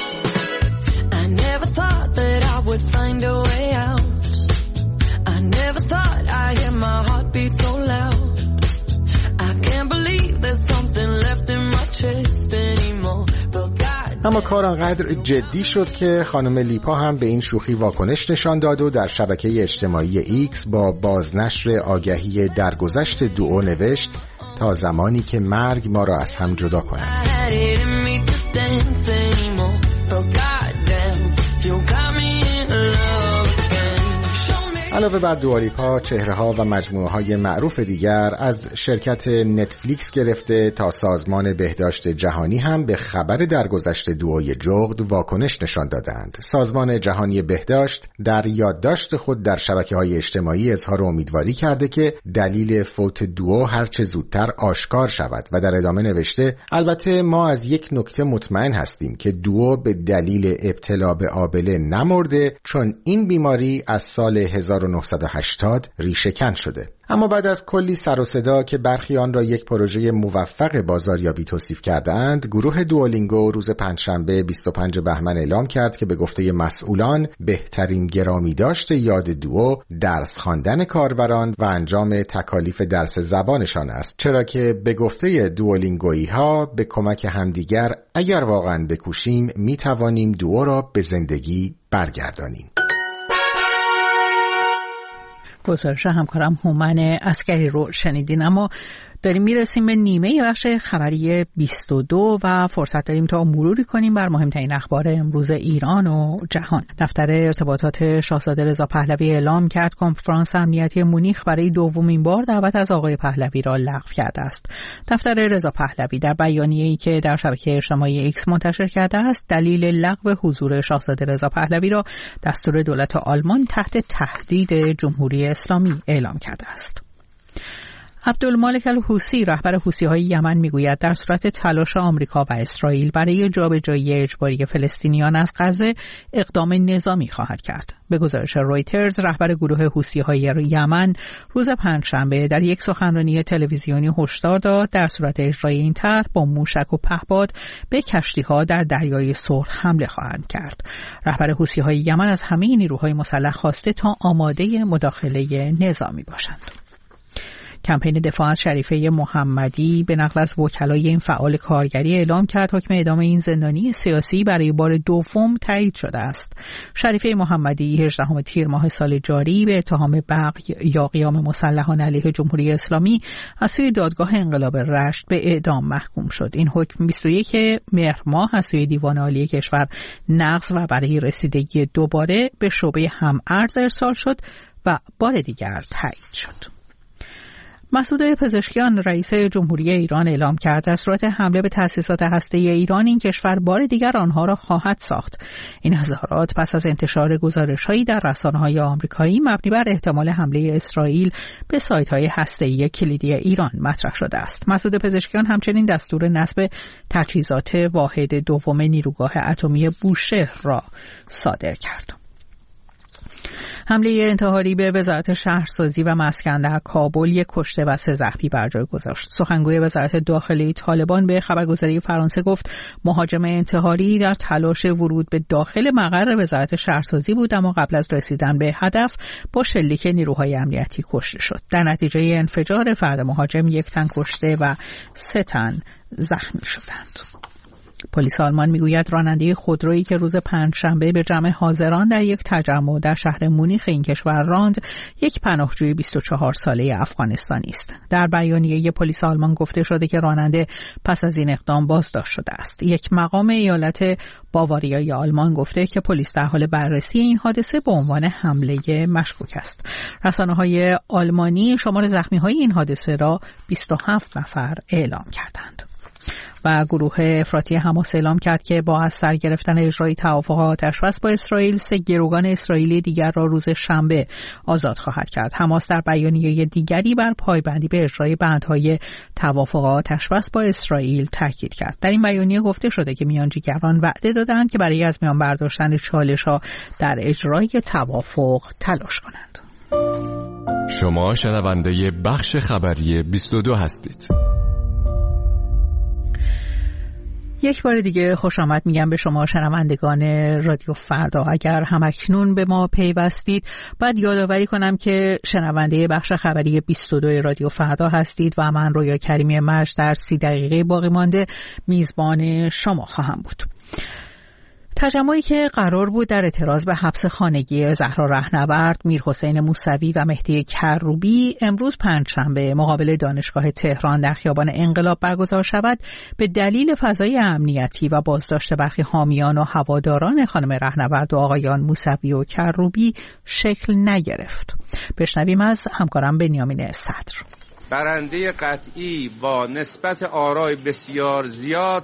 اما کار آنقدر جدی شد که خانم لیپا هم به این شوخی واکنش نشان داد و در شبکه اجتماعی ایکس با بازنشر آگهی درگذشت دوو نوشت تا زمانی که مرگ ما را از هم جدا کند. علاوه بر دوالیپا، چهره‌ها و مجموعه‌های معروف دیگر از شرکت نتفلیکس گرفته تا سازمان بهداشت جهانی هم به خبر درگذشت دوای جغد واکنش نشان دادند. سازمان جهانی بهداشت در یادداشت خود در شبکه‌های اجتماعی اظهار امیدواری کرده که دلیل فوت دوو هرچه زودتر آشکار شود و در ادامه نوشته البته ما از یک نکته مطمئن هستیم که دوو به دلیل ابتلا به آبله نمرده، چون این بیماری از سال هزار و نهصد و هشتاد ریشه‌کن شده. اما بعد از کلی سر و صدا که برخی آن را یک پروژه موفق بازاریابی توصیف کردند، گروه دوولینگو روز پنجشنبه بیست و پنجم بهمن اعلام کرد که به گفته مسئولان بهترین گرامی داشت یاد دوو درس خواندن کاربران و انجام تکالیف درس زبانشان است، چرا که به گفته دوولینگویی ها به کمک همدیگر اگر واقعا بکوشیم می توانیم دوو را به زندگی برگردانیم. گزارش همکارم هومن عسکری رو شنیدین. اما داریم میرسیم به نیمه بخش خبری بیست و دو و فرصت داریم تا مروری کنیم بر مهمترین اخبار امروز ایران و جهان. دفتر ارتباطات شاهزاده رضا پهلوی اعلام کرد کنفرانس امنیتی مونیخ برای دومین بار دعوت از آقای پهلوی را لغو کرده است. دفتر رضا پهلوی در بیانیه‌ای که در شبکه اجتماعی ایکس منتشر کرده است، دلیل لغو حضور شاهزاده رضا پهلوی را دستور دولت آلمان تحت تهدید جمهوری اسلامی اعلام کرده است. عبدالمالک الحوثی رهبر حوثی‌های یمن میگوید در صورت تلاش آمریکا و اسرائیل برای جابجایی اجباری فلسطینیان از غزه اقدام نظامی خواهد کرد. به گزارش رویترز، رهبر گروه حوثی‌های یمن روز پنجشنبه در یک سخنرانی تلویزیونی هشدار داد در صورت اجرای این طرح با موشک و پهپاد به کشتی‌ها در دریای سرخ حمله خواهند کرد. رهبر حوثی‌های یمن از همه نیروهای مسلح خواسته تا آماده مداخله نظامی باشند. کمپین دفاع از شریفه محمدی به نقل از وکلای این فعال کارگری اعلام کرد حکم اعدام این زندانی سیاسی برای بار دوم تایید شده است. شریفه محمدی هجدهم تیر ماه سال جاری به اتهام بغی یا قیام مسلحانه علیه جمهوری اسلامی از سوی دادگاه انقلاب رشت به اعدام محکوم شد. این حکم بیست و یک مهر ماه از سوی دیوان عالی کشور نقض و برای رسیدگی دوباره به شعبه هم ارز ارسال شد و بار دیگر تایید شد. مسعود پزشکیان رئیس جمهوری ایران اعلام کرد در صورت حمله به تأسیسات هسته‌ای ایران این کشور بار دیگر آنها را خواهد ساخت. این اظهارات پس از انتشار گزارش‌هایی در رسانه‌های آمریکایی مبنی بر احتمال حمله اسرائیل به سایت‌های هسته‌ای کلیدی ایران مطرح شده است. مسعود پزشکیان همچنین دستور نصب تجهیزات واحد دوم نیروگاه اتمی بوشهر را صادر کرد. حمله انتحاری به وزارت شهرسازی و مسکن در کابل یک کشته و سه زخمی بر جای گذاشت. سخنگوی وزارت داخلی طالبان به خبرگزاری فرانسه گفت مهاجم انتحاری در تلاش ورود به داخل مقر وزارت شهرسازی بود، اما قبل از رسیدن به هدف با شلیک نیروهای امنیتی کشته شد. در نتیجه انفجار فرد مهاجم یک تن کشته و سه تن زخمی شدند. پلیس آلمان میگوید راننده خودرویی که روز پنجشنبه به جمع حاضران در یک تجمع در شهر مونیخ این کشور راند یک پناهجوی بیست و چهار ساله افغانستانی است. در بیانیه پلیس آلمان گفته شده که راننده پس از این اقدام بازداشت شده است. یک مقام ایالت باواریای آلمان گفته که پلیس در حال بررسی این حادثه به عنوان حمله مشکوک است. رسانه‌های آلمانی شمار زخمی‌های این حادثه را بیست و هفت نفر اعلام کردند. و گروه افراطی حماس اعلام کرد که با از سر گرفتن اجرای توافق آتشبس با اسرائیل سه گروگان اسرائیلی دیگر را روز شنبه آزاد خواهد کرد. حماس در بیانیه دیگری بر پایبندی به اجرای بندهای توافق آتشبس با اسرائیل تاکید کرد. در این بیانیه گفته شده که میانجیگران وعده دادند که برای از میان برداشتن چالش‌ها در اجرای توافق تلاش کنند. شما شنونده بخش خبری بیست و دو هستید. یک بار دیگه خوش آمد میگم به شما شنوندگان رادیو فردا. اگر همکنون به ما پیوستید باید یادآوری کنم که شنونده بخش خبری بیست و دو رادیو فردا هستید و من رویا کریمی مجد در سی دقیقه باقی مانده میزبان شما خواهم بود. تجمعی که قرار بود در اعتراض به حبس خانگی زهرا رهنورد، میرحسین موسوی و مهدی کروبی امروز پنجشنبه مقابل دانشگاه تهران در خیابان انقلاب برگزار شود، به دلیل فضای امنیتی و بازداشت برخی حامیان و هواداران خانم رهنورد و آقایان موسوی و کروبی شکل نگرفت. بشنویم از همکارم بنیامین صدر. برنده قطعی با نسبت آرای بسیار زیاد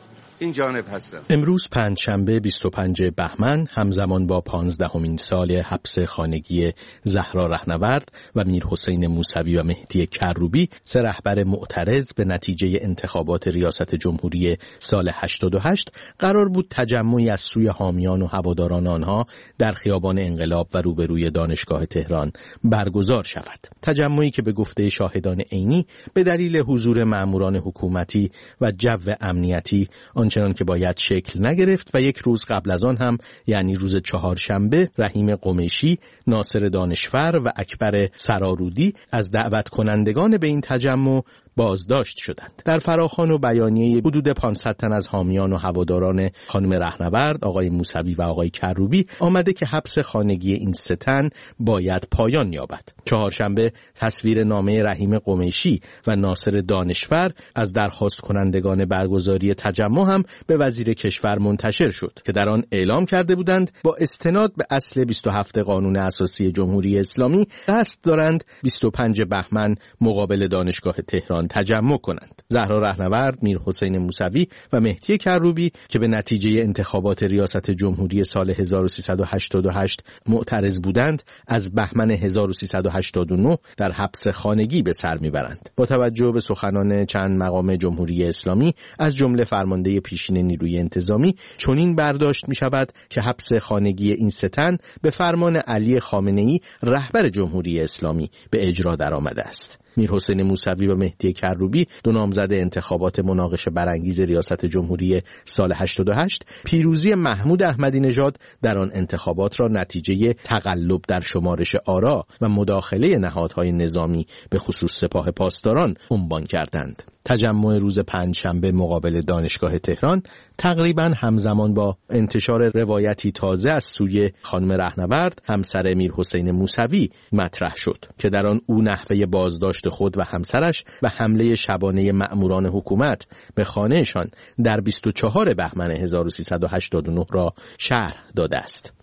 این جانب هستم. امروز پنجشنبه بیست و پنجم بهمن همزمان با پانزدهمین سال حبس خانگی زهرا رهنورد و میر حسین موسوی و مهدی کروبی، سه رهبر معترض به نتیجه انتخابات ریاست جمهوری سال هشتاد و هشت، قرار بود تجمعی از سوی حامیان و هواداران آنها در خیابان انقلاب و روبروی دانشگاه تهران برگزار شود. تجمعی که به گفته شاهدان عینی به دلیل حضور ماموران حکومتی و جو امنیتی آنچنان که باید شکل نگرفت و یک روز قبل از آن هم، یعنی روز چهارشنبه، رحیم قمیشی، ناصر دانشفر و اکبر سرارودی از دعوت کنندگان به این تجمع بازداشت شدند. در فراخوان و بیانیه حدود پانصد تن از حامیان و هواداران خانم رهنورد، آقای موسوی و آقای کروبی آمده که حبس خانگی این سه تن باید پایان یابد. چهارشنبه تصویر نامه رحیم قمیشی و ناصر دانشفر از درخواست کنندگان برگزاری تجمع هم به وزیر کشور منتشر شد که در آن اعلام کرده بودند با استناد به اصل بیست و هفت قانون اساسی جمهوری اسلامی قصد دارند بیست و پنجم بهمن مقابل دانشگاه تهران تجمع کنند. زهرا رهنورد، میر حسین موسوی و مهدی کروبی که به نتیجه انتخابات ریاست جمهوری سال هزار و سیصد و هشتاد و هشت معترض بودند، از بهمن هزار و سیصد و هشتاد و نه در حبس خانگی به سر میبرند. با توجه به سخنان چند مقام جمهوری اسلامی از جمله فرمانده پیشین نیروی انتظامی، چنین برداشت می شود که حبس خانگی این سه تن به فرمان علی خامنه‌ای رهبر جمهوری اسلامی به اجرا درآمده است. میر حسین موسوی و مهدی کروبی، دو نامزد انتخابات مناقشه برانگیز ریاست جمهوری سال هشتاد و هشت، پیروزی محمود احمدی نژاد در آن انتخابات را نتیجه تقلب در شمارش آرا و مداخله نهادهای نظامی به خصوص سپاه پاسداران عنوان کردند. تجمع روز پنجشنبه مقابل دانشگاه تهران تقریباً همزمان با انتشار روایتی تازه از سوی خانم رهنورد، همسر میر حسین موسوی، مطرح شد که در آن او نحوه بازداشت خود و همسرش و حمله شبانه مأموران حکومت به خانهشان در بیست و چهارم بهمن هزار و سیصد و هشتاد و نه را شرح داده است.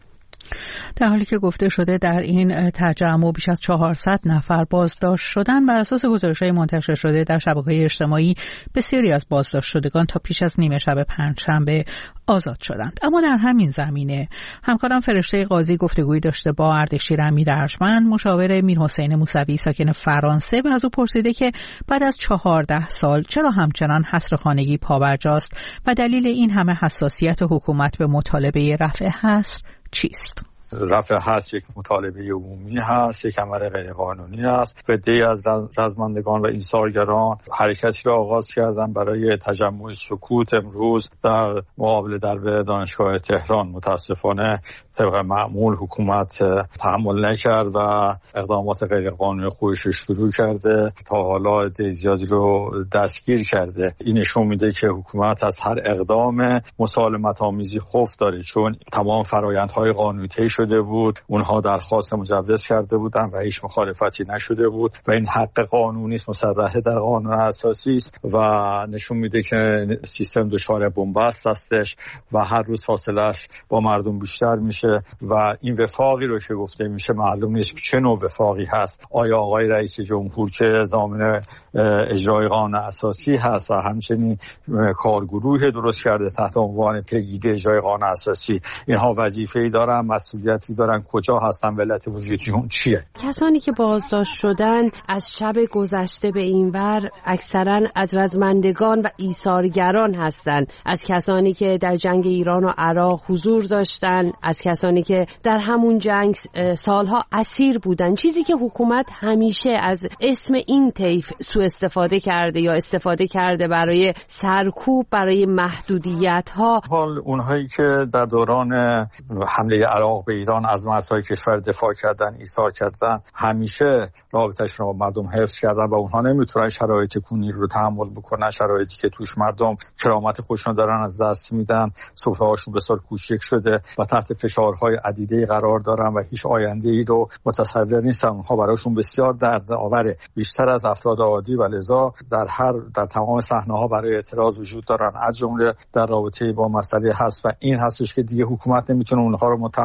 در حالی که گفته شده در این تجمع بیش از چهارصد نفر بازداشت شدند، بر اساس گزارش‌های منتشر شده در شبکه‌های اجتماعی بسیاری از بازداشت شدگان تا پیش از نیمه شب پنجشنبه آزاد شدند. اما در همین زمینه همکارم فرشته قاضی گفتگویی داشته با اردشیر امیر ارجمند، مشاور میر حسین موسوی ساکن فرانسه، و از او پرسیده که بعد از چهارده سال چرا همچنان حصر خانگی پابرجاست و دلیل این همه حساسیت حکومت به مطالبه رفع حصر چیست؟ رفع حصر یک مطالبه عمومی هست، یک عمل غیر قانونی است. عده‌ای از رزمندگان و ایثارگران حرکتی را آغاز کردن برای تجمع سکوت امروز در مقابل درب دانشگاه تهران. متاسفانه طبق معمول حکومت تحمل نکرد و اقدامات غیر قانونی خودش شروع کرده، تا حالا عده زیادی رو دستگیر کرده. این نشون میده که حکومت از هر اقدام مسالمت آمیزی خوف داره، چون تمام فرآیندهای قانونی طی شده بود، اونها درخواست مجوز کرده بودن و هیچ مخالفتی نشده بود و این حق قانونی است، مصرحه در قانون اساسی است و نشون میده که سیستم دچار بنبست هستش و هر روز فاصله‌اش با مردم بیشتر میشه و این وفاقی رو که گفته میشه معلوم نیست چه نوع وفاقی هست. آیا آقای رئیس جمهور که ضامن اجرای قانون اساسی هست و همچنین کارگروه درست کرده تحت عنوان پیگیری اجرای قانون اساسی، اینها وظیفه‌ای دارن، مسئولیتی دارن، کجا هستن، ولایت وجودشون چیه؟ کسانی که بازداشت شدن از شب گذشته به این ور اکثرا از رزمندگان و ایثارگران هستند، از کسانی که در جنگ ایران و عراق حضور داشتن، از کسانی که در همون جنگ سالها اسیر بودن. چیزی که حکومت همیشه از اسم این طیف سوء استفاده کرده یا استفاده کرده برای سرکوب، برای محدودیت ها. حال اونهایی که در دوران حمله عراق به ایران از مرزهای کشور دفاع کردن، ایثار کردن، همیشه رابطه‌شون رو با مردم حفظ کردن و اونها نمیتونن شرایط کنونی رو تحمل بکنن، شرایطی که توش مردم کرامت خودشون دارن از دست میدن، سفره‌هاشون بسیار کوچک شده و تحت فشارهای عدیده قرار دارن و هیچ آینده‌ای رو متصور نیستن. اونها براشون بسیار دردآوره، بیشتر از افراد عادی و لذا در هر در تمام صحنه‌ها برای اعتراض وجود دارن، از جمله در رابطه با مسئله حذف و این هستش که دیگه حکومت نمیتونه اونها رو متهم بکنه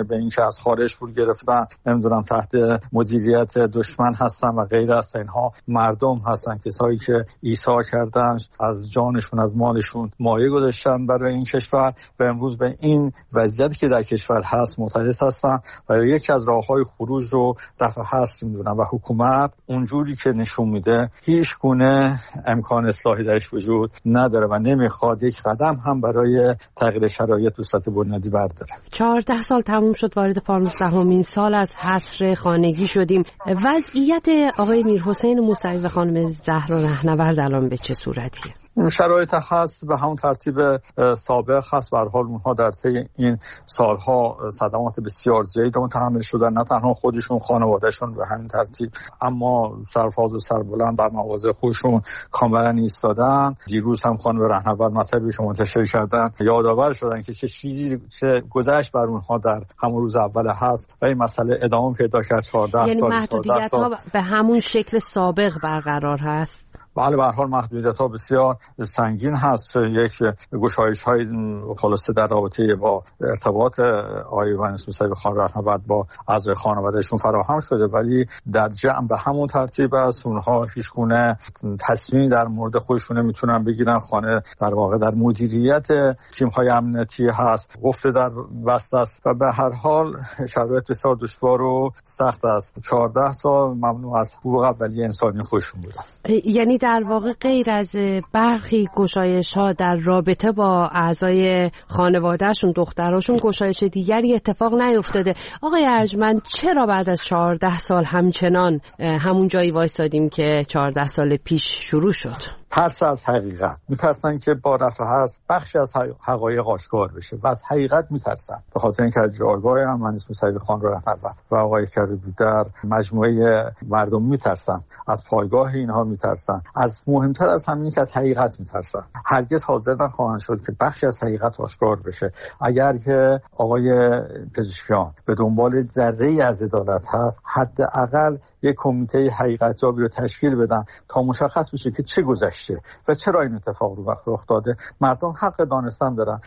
میکنه به اینکه از خارج پول گرفتن، نمیدونم تحت مدیریت دشمن هستن و غیر از اینها مردم هستن، کسایی که ایثار کردن، از جانشون از مالشون مایه گذاشتن برای این کشور و امروز به این وضعیتی که در کشور هست معترض هستن و یکی از راههای خروج رو دفع هست میدونن و حکومت اونجوری که نشون میده هیچ گونه امکان اصلاحی درش وجود نداره و نمیخواد یک قدم هم برای تغییر شرایط به سطح بنیادی برداره. چهارده سال تموم شد، وارد پانزدهمین سال از حصر خانگی شدیم. وضعیت آقای میرحسین موسوی و خانم زهرا رهنورد الان به چه صورتیه؟ شرایط هست به همون ترتیب سابق هست. به هر حال اونها در طی این سالها صدمات بسیار زیادی رو متحمل شدن، نه تنها خودشون، خانوادهشون به همین ترتیب، اما سرفراز و سربلند بر مواضع خودشون کاملا ایستادن. دیروز هم خانم رهنورد مطلبی که منتشر کردن یادآور شدن که چه چیزی چه گذشت بر اونها در همون روز اول هست و این مسئله ادامه پیدا کرد. چهارده یعنی سال محدودیت‌ها به همون شکل سابق برقرار هست. بله، به هر حال محدودیت‌ها بسیار سنگین هست. یک گشایش‌های خلاصه در رابطه با ارتباط آقای یوهانس موسوی و خانم رهنورد با اعضای خانوادهشون فراهم شده، ولی در جمع به همون ترتیب است. اونها هیچگونه تصمیمی در مورد خودشون نمیتونن بگیرن. خانه در واقع در مدیریت تیم‌های امنیتی هست، قفل در بسته است و به هر حال شرایط بسیار دشوار و سخت است. چهارده سال ممنوع از حقوق اولیه انسانی خودشون بودن. یعنی در واقع غیر از برخی گشایش‌ها در رابطه با اعضای خانوادهشون، دختراشون، گشایش دیگری اتفاق نیفتاده. آقای ارجمند، چرا بعد از چهارده سال همچنان همون جایی وایسادیم که چهارده سال پیش شروع شد؟ ترس از حقیقت. میترسن که با رفع هست بخشی از حقایق آشکار بشه و از حقیقت میترسن، به خاطر اینکه از جایگاه یوهانس موسوی خانم رهنورد و آقای کروبی در مجموعه مردم میترسن، از پایگاه اینها میترسن، از مهمتر از همین که از حقیقت میترسن. هرگز حاضر نخواهند شد که بخشی از حقیقت آشکار بشه. اگر که آقای پزشکیان به دنبال ذره‌ای از عدالت هست، حداقل یک کمیته حقیقت‌یابی رو تشکیل بدن تا مشخص بشه که چه گذشته و چرا این اتفاق رو رخ داده. مردم حق دانستن دارن.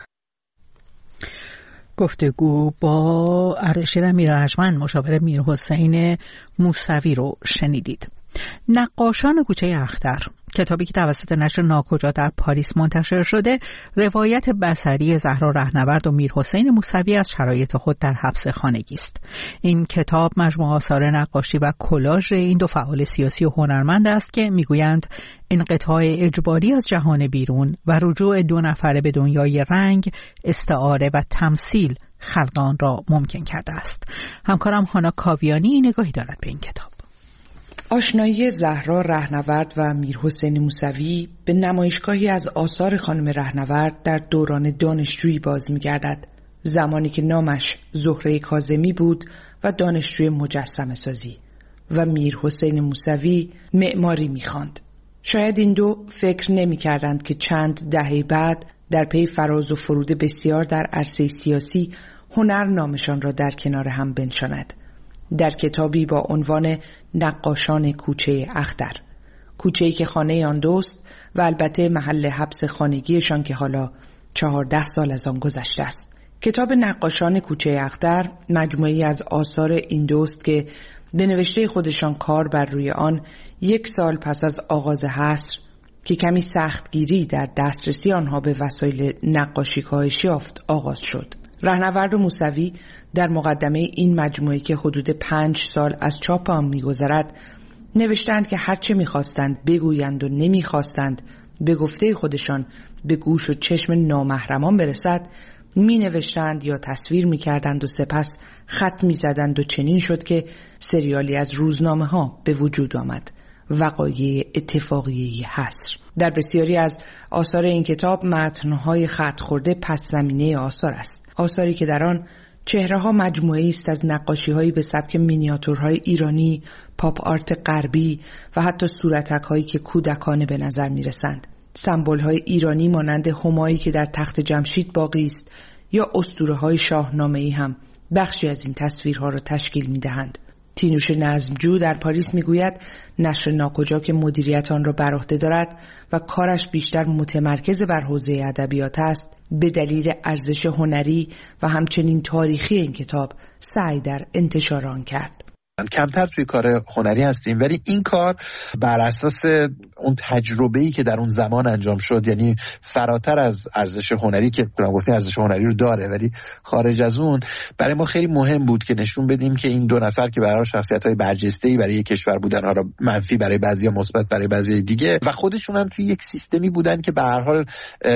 گفتگو با اردشیر امیرارجمند، مشاور میرحسین موسوی رو شنیدید. نقاشان کوچه اختر، کتابی که توسط نشر ناکجا در پاریس منتشر شده، روایت بصری زهرا رهنورد و میرحسین موسوی از شرایط خود در حبس خانگی است. این کتاب مجموعه آثار نقاشی و کلاژ این دو فعال سیاسی و هنرمند است که میگویند انقطاع اجباری از جهان بیرون و رجوع دو نفره به دنیای رنگ، استعاره و تمثیل خلق آن را ممکن کرده است. همکارم هانا کاویانی نگاهی دارد به این کتاب. آشنایی زهرا رهنورد و میرحسین موسوی به نمایشگاهی از آثار خانم رهنورد در دوران دانشجویی باز می‌گردد، زمانی که نامش زهره کاظمی بود و دانشجوی مجسمه سازی و میرحسین موسوی معماری می‌خواند. شاید این دو فکر نمی‌کردند که چند دهه بعد در پی فراز و فرود بسیار در عرصه سیاسی هنر نامشان را در کنار هم بنشاند. در کتابی با عنوان نقاشان کوچه اختر، کوچه‌ای که خانه آن دوست و البته محل حبس خانگیشان که حالا چهارده سال از آن گذشته است. کتاب نقاشان کوچه اختر مجموعی از آثار این دوست که به نوشته خودشان کار بر روی آن یک سال پس از آغاز حصر که کمی سختگیری در دسترسی آنها به وسایل نقاشی کاهش یافت آغاز شد. رهنورد و موسوی در مقدمه این مجموعه که حدود پنج سال از چاپ آن می‌گذرد نوشتند که هرچه می‌خواستند بگویند و نمی‌خواستند به گفته خودشان به گوش و چشم نامحرمان برسد می‌نوشتند یا تصویر می‌کردند و سپس خط می‌زدند و چنین شد که سریالی از روزنامه‌ها به وجود آمد، وقایع اتفاقی حصر. در بسیاری از آثار این کتاب متن‌های خط خورده پس زمینه آثار است، آثاری که در آن چهره‌ها مجموعه‌ای است از نقاشی‌هایی به سبک مینیاتورهای ایرانی، پاپ آرت غربی و حتی صورتک‌هایی که کودکانه به نظر می‌رسند. سمبول‌های ایرانی مانند همایی که در تخت جمشید باقی است یا اسطوره‌های شاهنامه‌ای هم بخشی از این تصویرها را تشکیل می‌دهند. تینوش نظمجو در پاریس میگوید نشر ناکجا که مدیریت آن را بر عهده دارد و کارش بیشتر متمرکز بر حوزه ادبیات است، به دلیل ارزش هنری و همچنین تاریخی این کتاب سعی در انتشار آن کرد. کمتر توی کار هنری هستیم، ولی این کار بر اساس اون تجربه‌ای که در اون زمان انجام شد، یعنی فراتر از ارزش هنری که گفتیم ارزش هنری رو داره، ولی خارج از اون برای ما خیلی مهم بود که نشون بدیم که این دو نفر که برای شخصیت‌های برجسته‌ای برای یک کشور بودن، حالا منفی برای بعضیا، مثبت برای بعضی دیگه، و خودشون هم توی یک سیستمی بودن که به هر حال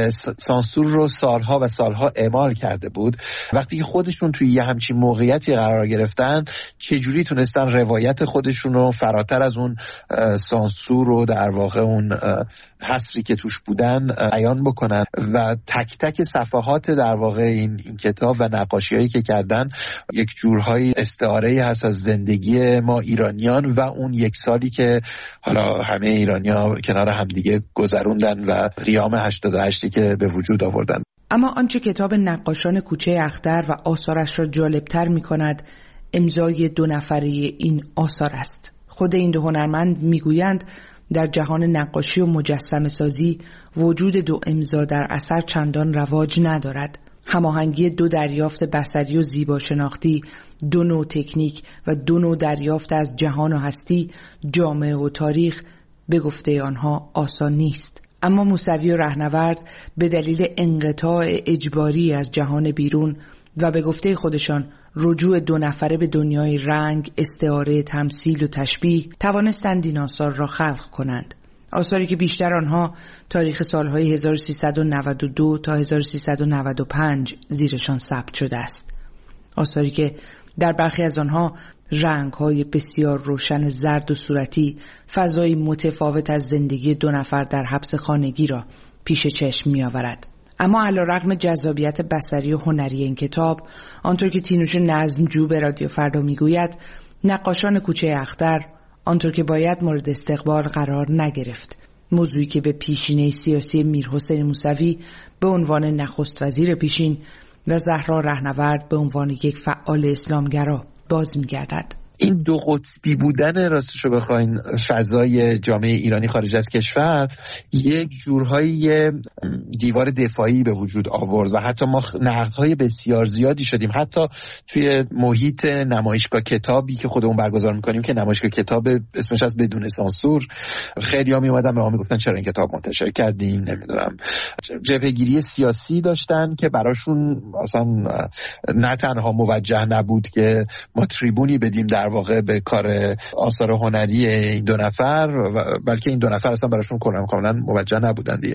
سانسور رو سالها و سالها اعمال کرده بود. وقتی که خودشون توی یه همچین موقعیتی قرار گرفتن، چجوری تونستن روایت خودشون رو فراتر از اون سانسور رو در واقع اون حصری که توش بودن بیان بکنن و تک تک صفحات در واقع این, این کتاب و نقاشی‌هایی که کردن یک جورهای استعاره‌ای هست از زندگی ما ایرانیان و اون یک سالی که حالا همه ایرانی‌ها کنار همدیگه گذروندن و قیام هشتاد و هشت که به وجود آوردن. اما آنچه کتاب نقاشان کوچه اختر و آثارش را جالبتر می‌کند امضای دو نفره این آثار است. خود این دو هنرمند میگویند در جهان نقاشی و مجسمه سازی وجود دو امضا در اثر چندان رواج ندارد. هماهنگی دو دریافت بصری و زیبا شناختی، دو نوع تکنیک و دو نوع دریافت از جهان و هستی، جامعه و تاریخ به گفته آنها آسان نیست. اما موسوی و رهنورد به دلیل انقطاع اجباری از جهان بیرون و به گفته خودشان رجوع دو نفره به دنیای رنگ، استعاره، تمثیل و تشبیه توانستند این آثار را خلق کنند. آثاری که بیشتر آنها تاریخ سالهای هزار و سیصد و نود و دو تا هزار و سیصد و نود و پنج زیرشان ثبت شده است. آثاری که در برخی از آنها رنگ‌های بسیار روشن زرد و صورتی، فضایی متفاوت از زندگی دو نفر در حبس خانگی را پیش چشم می‌آورد. اما علی‌رغم جذابیت بصری و هنری این کتاب، آنطور که تینوش نظمجو به رادیو فردا میگوید، نقاشان کوچه اختر آنطور که باید مورد استقبال قرار نگرفت. موضوعی که به پیشینه سیاسی میرحسین موسوی به عنوان نخست وزیر پیشین و زهرا رهنورد به عنوان یک فعال اسلامگرا باز می‌گردد. این دو قطبی بودن راستشو بخواین فضای جامعه ایرانی خارج از کشور یک جورهای دیوار دفاعی به وجود آورد و حتی ما نقدهای بسیار زیادی شدیم، حتی توی محیط نمایشگاه کتابی که خودمون برگزار میکنیم که نمایشگاه کتاب اسمش از بدون سانسور، خیلی ها میومدن به ما میگفتن چرا این کتاب منتشر کردین، نمیدونم جبهه‌گیری سیاسی داشتن که براشون اصلا نه تنها موجه نبود که ما تریبونی بدیم در واقع به کار آثار هنری این دو نفر، بلکه این دو نفر اصلا براشون کاملا موجه نبودن دیگه.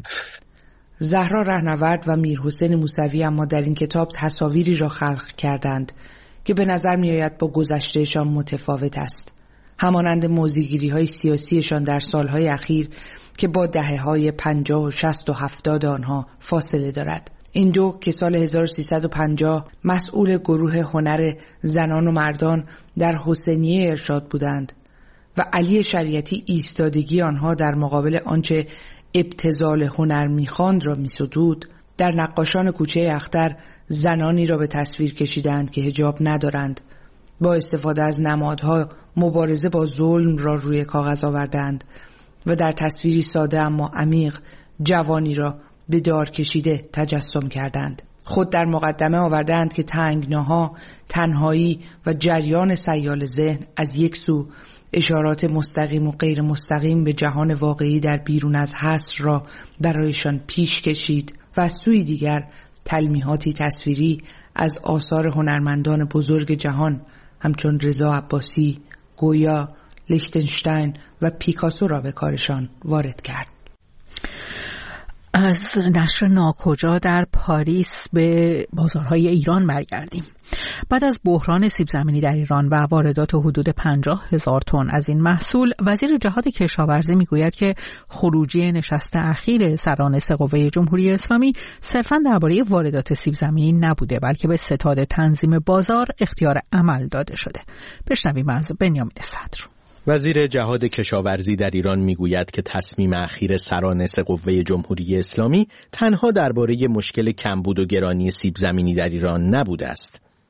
زهرا رهنورد و میرحسین موسوی اما در این کتاب تصاویری را خلق کردند که به نظر می آید با گذشتهشان متفاوت است، همانند موضع‌گیری های سیاسیشان در سالهای اخیر که با دهه های پنجاه و شصت و هفتاد آنها فاصله دارد. این دو که سال هزار و سیصد و پنجاه مسئول گروه هنر زنان و مردان در حسینیه ارشاد بودند و علی شریعتی ایستادگی آنها در مقابل آنچه ابتذال هنر می‌خواند را می‌ستود، در نقاشان کوچه اختر زنانی را به تصویر کشیدند که حجاب ندارند، با استفاده از نمادها مبارزه با ظلم را روی کاغذ آوردند و در تصویری ساده اما عمیق جوانی را به دار کشیده تجسم کردند. خود در مقدمه آوردند که تنگناها، تنهایی و جریان سیال ذهن از یک سو اشارات مستقیم و غیر مستقیم به جهان واقعی در بیرون از حصر را برایشان پیش کشید و از سوی دیگر تلمیحاتی تصویری از آثار هنرمندان بزرگ جهان همچون رضا عباسی، گویا، لیختنشتاین و پیکاسو را به کارشان وارد کرد. از نشر ناکجا در پاریس به بازارهای ایران برگردیم. بعد از بحران سیب زمینی در ایران و واردات حدود پنجاه هزار تن از این محصول، وزیر جهاد کشاورزی میگوید که خروجی نشست اخیر سران سه قوه جمهوری اسلامی صرفاً درباره واردات سیب زمینی نبوده، بلکه به ستاد تنظیم بازار اختیار عمل داده شده. بشنویم از بنیامین صدر. وزیر جهاد کشاورزی در ایران میگوید که تصمیم اخیر سران سه قوه جمهوری اسلامی تنها درباره مشکل کمبود و گرانی سیب زمینی در ایران نبوده است،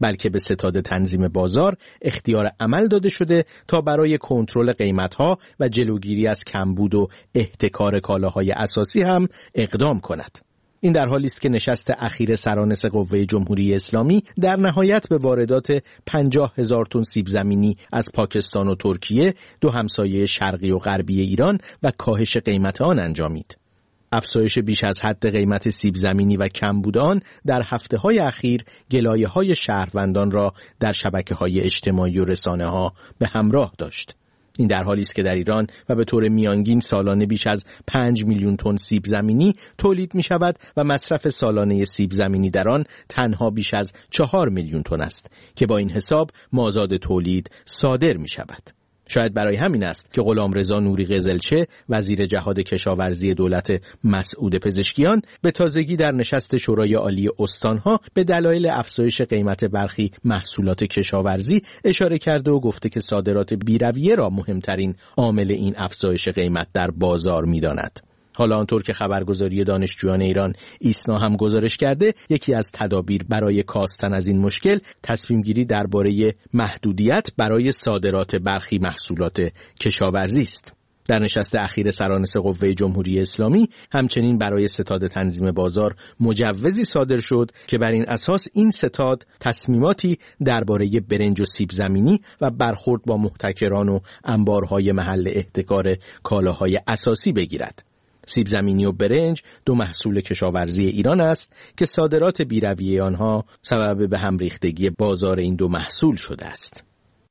بلکه به ستاد تنظیم بازار اختیار عمل داده شده تا برای کنترل قیمت‌ها و جلوگیری از کمبود و احتکار کالاهای اساسی هم اقدام کند. این در حالی است که نشست اخیر سرانس قوه جمهوری اسلامی در نهایت به واردات پنجاه هزار تن سیب زمینی از پاکستان و ترکیه، دو همسایه شرقی و غربی ایران، و کاهش قیمت آن انجامید. افزایش بیش از حد قیمت سیب زمینی و کمبود آن در هفته‌های اخیر گلایه‌های شهروندان را در شبکه‌های اجتماعی و رسانه‌ها به همراه داشت. این در حالی است که در ایران و به طور میانگین سالانه بیش از پنج میلیون تن سیب زمینی تولید می شود و مصرف سالانه سیب زمینی در آن تنها بیش از چهار میلیون تن است که با این حساب مازاد تولید صادر می شود. شاید برای همین است که غلامرضا نوری قزلچه، وزیر جهاد کشاورزی دولت مسعود پزشکیان، به تازگی در نشست شورای عالی استانها به دلایل افزایش قیمت برخی محصولات کشاورزی اشاره کرده و گفته که صادرات بی‌رویه را مهمترین عامل این افزایش قیمت در بازار می‌داند. حالا آنطور که خبرگزاری دانشجویان ایران ایسنا هم گزارش کرده، یکی از تدابیر برای کاستن از این مشکل تصمیم گیری درباره محدودیت برای صادرات برخی محصولات کشاورزی است. در نشست اخیر سرانس قوه جمهوری اسلامی همچنین برای ستاد تنظیم بازار مجوزی صادر شد که بر این اساس این ستاد تصمیماتی درباره برنج و سیب زمینی و برخورد با محتکران و انبارهای محل احتکار کالاهای اساسی بگیرد. سیب زمینی و برنج دو محصول کشاورزی ایران است که صادرات بی‌رویه آنها سبب به هم ریختگی بازار این دو محصول شده است.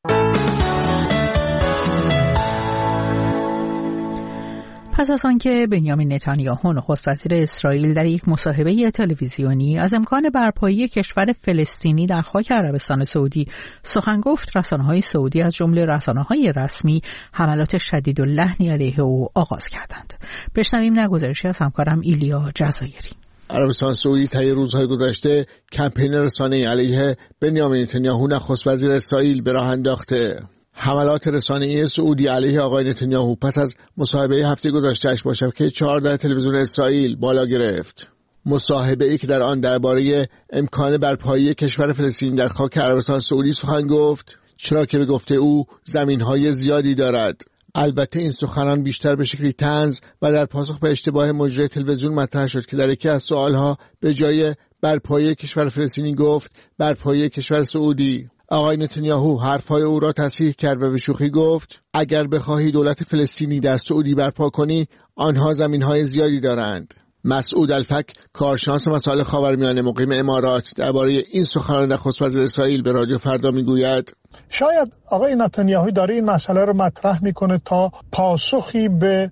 پس از آنکه بنیامین نتانیاهو نخست وزیر اسرائیل در یک مصاحبه تلویزیونی از امکان برپایی کشور فلسطینی در خاک عربستان سعودی سخن گفت، رسانه‌های سعودی از جمله رسانه‌های رسمی حملات شدیداللحنی علیه او آغاز کردند. بشنویم نگزارشی از همکارم ایلیا جزایری. عربستان سعودی طی روزهای گذشته کمپین رسانه‌ای علیه بنیامین نتانیاهو نخست وزیر اسرائیل به راه انداخته. حملات رسانه‌ای سعودی علیه آقای نتانیاهو پس از مصاحبه هفته گذشته‌اش با شبکه چهارده تلویزیون اسرائیل بالا گرفت. مصاحبه‌ای که در آن درباره امکان برپایی کشور فلسطین در خاک عربستان سعودی سخن گفت، چرا که به گفته او زمین‌های زیادی دارد. البته این سخنان بیشتر به شکلی طنز و در پاسخ به اشتباه مجری تلویزیون مطرح شد که در یکی از سوالها به جای برپایی کشور فلسطینی گفت برپایی کشور سعودی. آقای نتانیاهو حرفهای او را تصحیح کرد و به شوخی گفت اگر بخواهی دولت فلسطینی در سعودی برپا کنی، آنها زمینهای زیادی دارند. مسعود الفک، کارشناس مسائل خاورمیانه مقیم امارات، درباره این سخنان نخست وزیر اسرائیل به رادیو فردا میگوید شاید آقای نتانیاهو داره این مسئله رو مطرح میکنه تا پاسخی به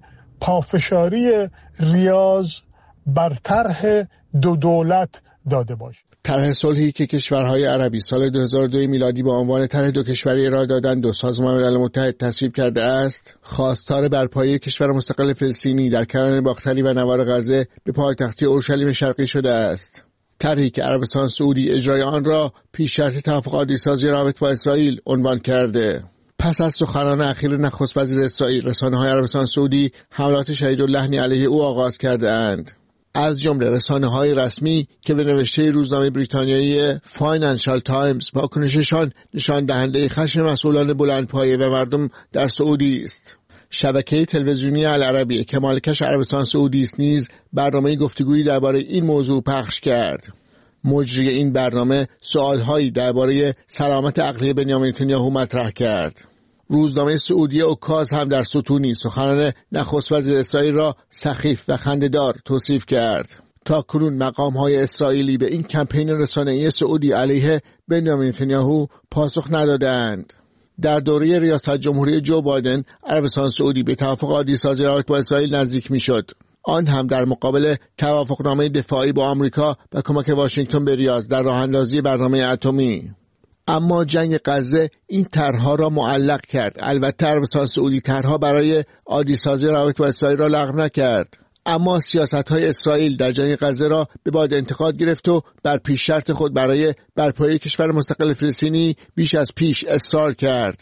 پافشاری ریاض بر طرح دو دولت داده باشه. طرح صلحی که کشورهای عربی سال دو هزار و دو میلادی با عنوان طرح دو کشوری ارائه دادند و سازمان ملل متحد تصویب کرده است، خواستار برپایی کشور مستقل فلسطینی در کرانه باختری و نوار غزه به پایتختی اورشلیم شرقی شده است. طرحی که عربستان سعودی اجرای آن را پیش شرط توافق عادی‌سازی رابط با اسرائیل عنوان کرده. پس از سخنان اخیر نخست وزیر اسرائیل، رسانه‌های عربستان سعودی حملات شدیداللحنی علیه او آغاز کرده اند. از جمله رسانه‌های رسمی که به نوشته روزنامه بریتانیایی فاینانشال تایمز واکنششان نشان دهنده خشم مسئولان بلندپایه و مردم در سعودی است. شبکه تلویزیونی العربی که مالکش عربستان سعودی است نیز برنامه گفتگویی درباره این موضوع پخش کرد. مجری این برنامه سوالهایی درباره سلامت عقلی بنیامین نتانیاهو مطرح کرد. روزنامه سعودی اوکاز هم در ستونی سخنان نخست وزیر اسرائیل را سخیف و خنده‌دار توصیف کرد. تا کنون مقام‌های اسرائیلی به این کمپین رسانه‌ای سعودی علیه بنیامین نتانیاهو پاسخ ندادند. در دوره ریاست جمهوری جو بایدن، عربستان سعودی به توافق عادی‌سازی رابط با اسرائیل نزدیک می‌شد. آن هم در مقابل توافقنامه دفاعی با آمریکا و کمک واشنگتن به ریاض در راه‌اندازی برنامه اتمی. اما جنگ غزه این طرح‌ها را معلق کرد. البته عربستان سعودی طرح‌ها برای عادی‌سازی رابط با اسرائیل را لغو نکرد، اما سیاست‌های اسرائیل در جنگ غزه را به باد انتقاد گرفت و بر پیش شرط خود برای برپایی کشور مستقل فلسطینی بیش از پیش اصرار کرد.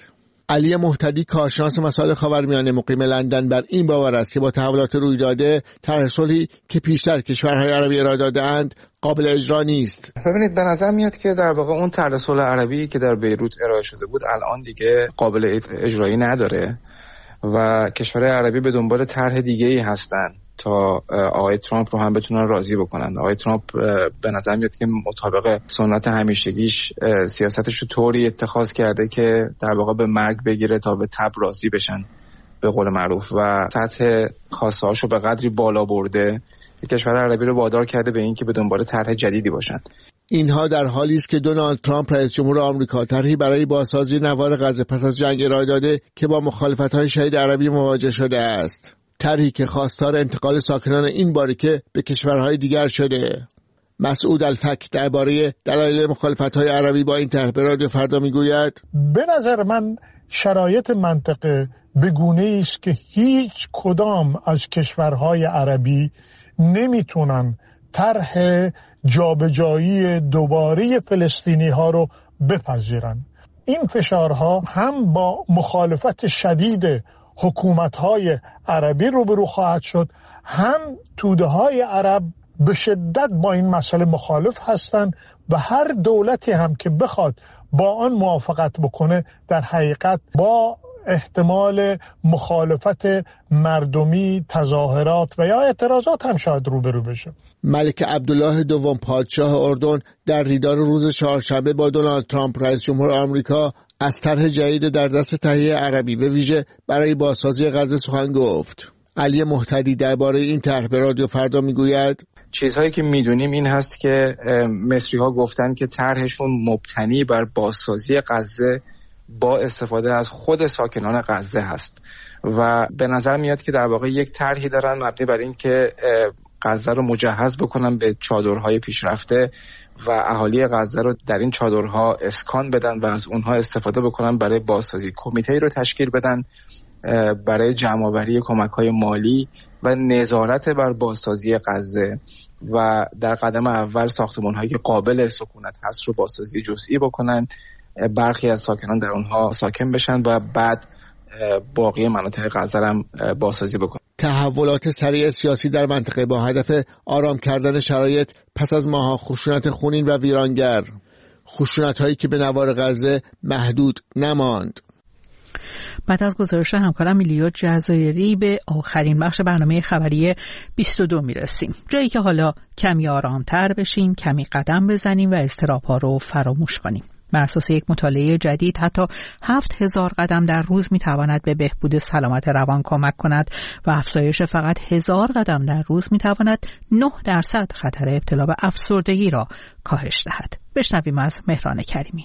علی مهتدی کارشناس مسائل خاورمیانه مقیم لندن بر این باور است که با تحولات روی داده طرح صلحی که پیشتر کشورهای عربی ارائه داده‌اند قابل اجرا نیست. ببینید به نظر میاد که در واقع اون طرح صلح عربی که در بیروت ارائه شده بود الان دیگه قابل اجرایی نداره و کشورهای عربی به دنبال طرح دیگه‌ای هستن تا آقای ترامپ رو هم بتونن راضی بکنن. آقای ترامپ به نظر میاد که مطابق سنت همیشگیش سیاستش رو طوری اتخاذ کرده که در واقع به مرگ بگیره تا به تب راضی بشن به قول معروف و سطح خواسته‌هاش رو به قدری بالا برده که کشور عربی رو وادار کرده به این که به دنبال طرح جدیدی باشن. اینها در حالی است که دونالد ترامپ رئیس جمهور آمریکا طرحی برای بازسازی نوار غزه پس از جنگ ارائه داده که با مخالفت‌های شهید عربی مواجه شده است. طرحی که خواستار انتقال ساکنان این باریکه به کشورهای دیگر شده. مسعود الفک درباره دلایل مخالفت‌های عربی با این طرح به رادیو فردا میگوید: به نظر من شرایط منطقه به گونه‌ای است که هیچ کدام از کشورهای عربی نمیتونن طرح جابجایی دوباره فلسطینی ها رو بپذیرن. این فشارها هم با مخالفت شدید حکومت‌های عربی روبرو خواهد شد، هم توده‌های عرب به شدت با این مسئله مخالف هستند و هر دولتی هم که بخواد با آن موافقت بکنه در حقیقت با احتمال مخالفت مردمی، تظاهرات و یا اعتراضات هم شاید روبرو بشه. ملک عبدالله دوم پادشاه اردن در دیدار روز چهارشنبه با دونالد ترامپ رئیس جمهور آمریکا از طرح جدید در دست تهیه عربی به ویژه برای بازسازی غزه سخن گفت. علی مهتدی درباره این طرح به رادیو فردا میگوید: چیزهایی که میدونیم این هست که مصری ها گفتن که طرحشون مبتنی بر بازسازی غزه با استفاده از خود ساکنان غزه هست و به نظر میاد که در واقع یک طرحی دارن مبنی بر این که غزه رو مجهز بکنن به چادرهای پیشرفته و اهالی غزه رو در این چادرها اسکان بدن و از اونها استفاده بکنن برای بازسازی. کمیته‌ای رو تشکیل بدن برای جمع‌آوری کمک‌های مالی و نظارت بر بازسازی غزه و در قدم اول ساختمان‌های قابل سکونت هست رو بازسازی جزئی بکنن، برخی از ساکنان در اونها ساکن بشن و بعد باقی مناطق غزه هم بازسازی بکنن. تحولات سریع سیاسی در منطقه با هدف آرام کردن شرایط پس از ماه‌ها خشونت خونین و ویرانگر، خشونت‌هایی که به نوار غزه محدود نماند. بعد از گزارش همکارم میلیا جزایری به آخرین بخش برنامه خبری بیست و دو میرسیم، جایی که حالا کمی آرامتر بشیم، کمی قدم بزنیم و اضطراب‌ها رو فراموش کنیم. بر اساس یک مطالعه جدید حتی هفت هزار قدم در روز میتواند به بهبود سلامت روان کمک کند و افزایش فقط هزار قدم در روز میتواند نه درصد خطر ابتلا به افسردگی را کاهش دهد. بشنویم از مهران کریمی.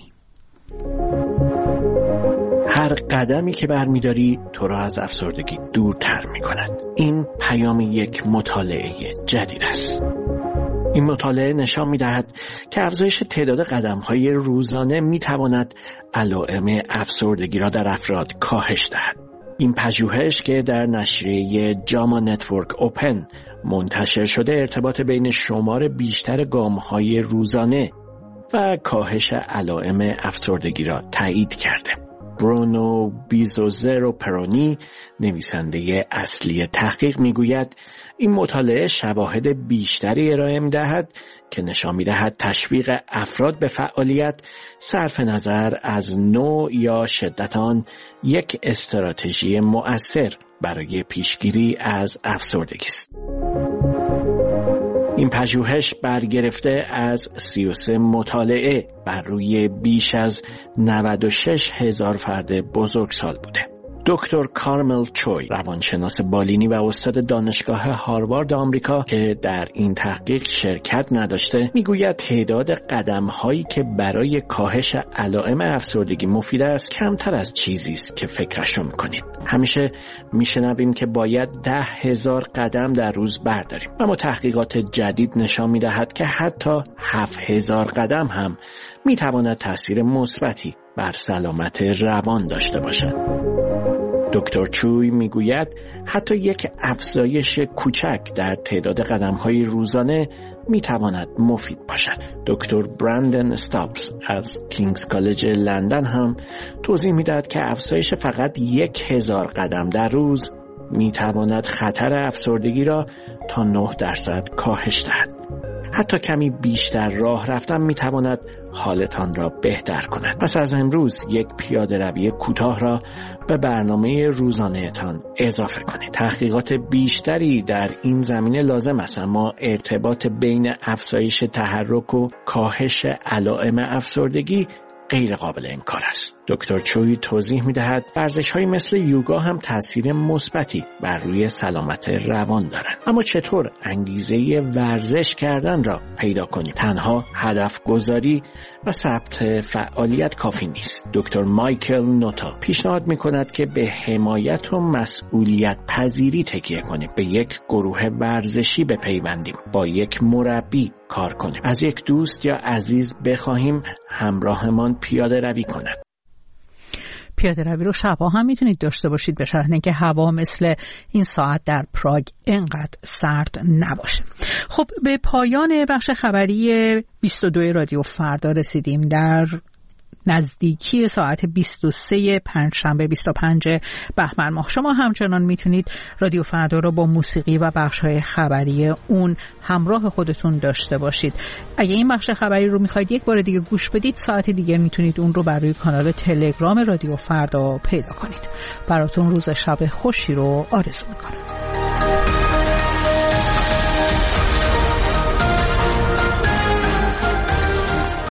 هر قدمی که برمی‌داری تو را از افسردگی دورتر می‌کند. این پیام یک مطالعه جدید است. این مطالعه نشان می‌دهد که افزایش تعداد قدم‌های روزانه می‌تواند علائم افسردگی را در افراد کاهش دهد. این پژوهش که در نشریه جاما نتورک اوپن منتشر شده ارتباط بین شمار بیشتر گام‌های روزانه و کاهش علائم افسردگی را تایید کرده. برونو بیزوزرو پرونی نویسنده اصلی تحقیق میگوید این مطالعه شواهد بیشتری ارائه می‌دهد که نشان می‌دهد تشویق افراد به فعالیت صرف نظر از نوع یا شدت آن یک استراتژی مؤثر برای پیشگیری از افسردگی است. این پژوهش برگرفته از سی و سه مطالعه بر روی بیش از نود و شش هزار فرد بزرگسال بوده. دکتر کارمل چوی، روانشناس بالینی و استاد دانشگاه هاروارد آمریکا که در این تحقیق شرکت نداشته، میگوید تعداد قدم‌هایی که برای کاهش علائم افسردگی مفید است کمتر از چیزی است که فکرش رو می‌کنید. همیشه میشنویم که باید ده هزار قدم در روز برداریم، اما تحقیقات جدید نشان می‌دهد که حتی هفت هزار قدم هم می‌تواند تأثیر مثبتی بر سلامت روان داشته باشد. دکتر چوی میگوید حتی یک افزایش کوچک در تعداد قدم‌های روزانه میتواند مفید باشد. دکتر براندن استابز از کینگز کالج لندن هم توضیح میدهد که افزایش فقط یک هزار قدم در روز میتواند خطر افسردگی را تا نه درصد کاهش دهد. حتی کمی بیشتر راه رفتن میتواند حالتان را بهتر کند. پس از امروز یک پیاده روی کوتاه را به برنامه روزانه‌تان اضافه کنید. تحقیقات بیشتری در این زمینه لازم است، اما ارتباط بین افزایش تحرک و کاهش علائم افسردگی غیر قابل انکار است. دکتر چوی توضیح می‌دهد ورزش‌هایی مثل یوگا هم تأثیر مثبتی بر روی سلامت روان دارند. اما چطور انگیزه ورزش کردن را پیدا کنیم؟ تنها هدف گذاری و ثبت فعالیت کافی نیست. دکتر مایکل نوتا پیشنهاد می‌کند که به حمایت و مسئولیت پذیری تکیه کنیم، به یک گروه ورزشی بپیوندیم، با یک مربی کار کنیم، از یک دوست یا عزیز بخواهیم همراهمان پیاده روی کند. پیاده روی رو شبا هم میتونید داشته باشید، به شرط اینکه هوا مثل این ساعت در پراگ اینقدر سرد نباشه. خب به پایان بخش خبری بیست و دو رادیو فردا رسیدیم. در نزدیکی ساعت بیست و سه پنجشنبه بیست و پنج بهمن ماه شما همچنان میتونید رادیو فردا رو با موسیقی و بخش‌های خبری اون همراه خودتون داشته باشید. اگه این بخش خبری رو میخواید یک بار دیگه گوش بدید، ساعت دیگه میتونید اون رو بر روی کانال تلگرام رادیو فردا پیدا کنید. براتون روز شب خوشی رو آرزو میکنم.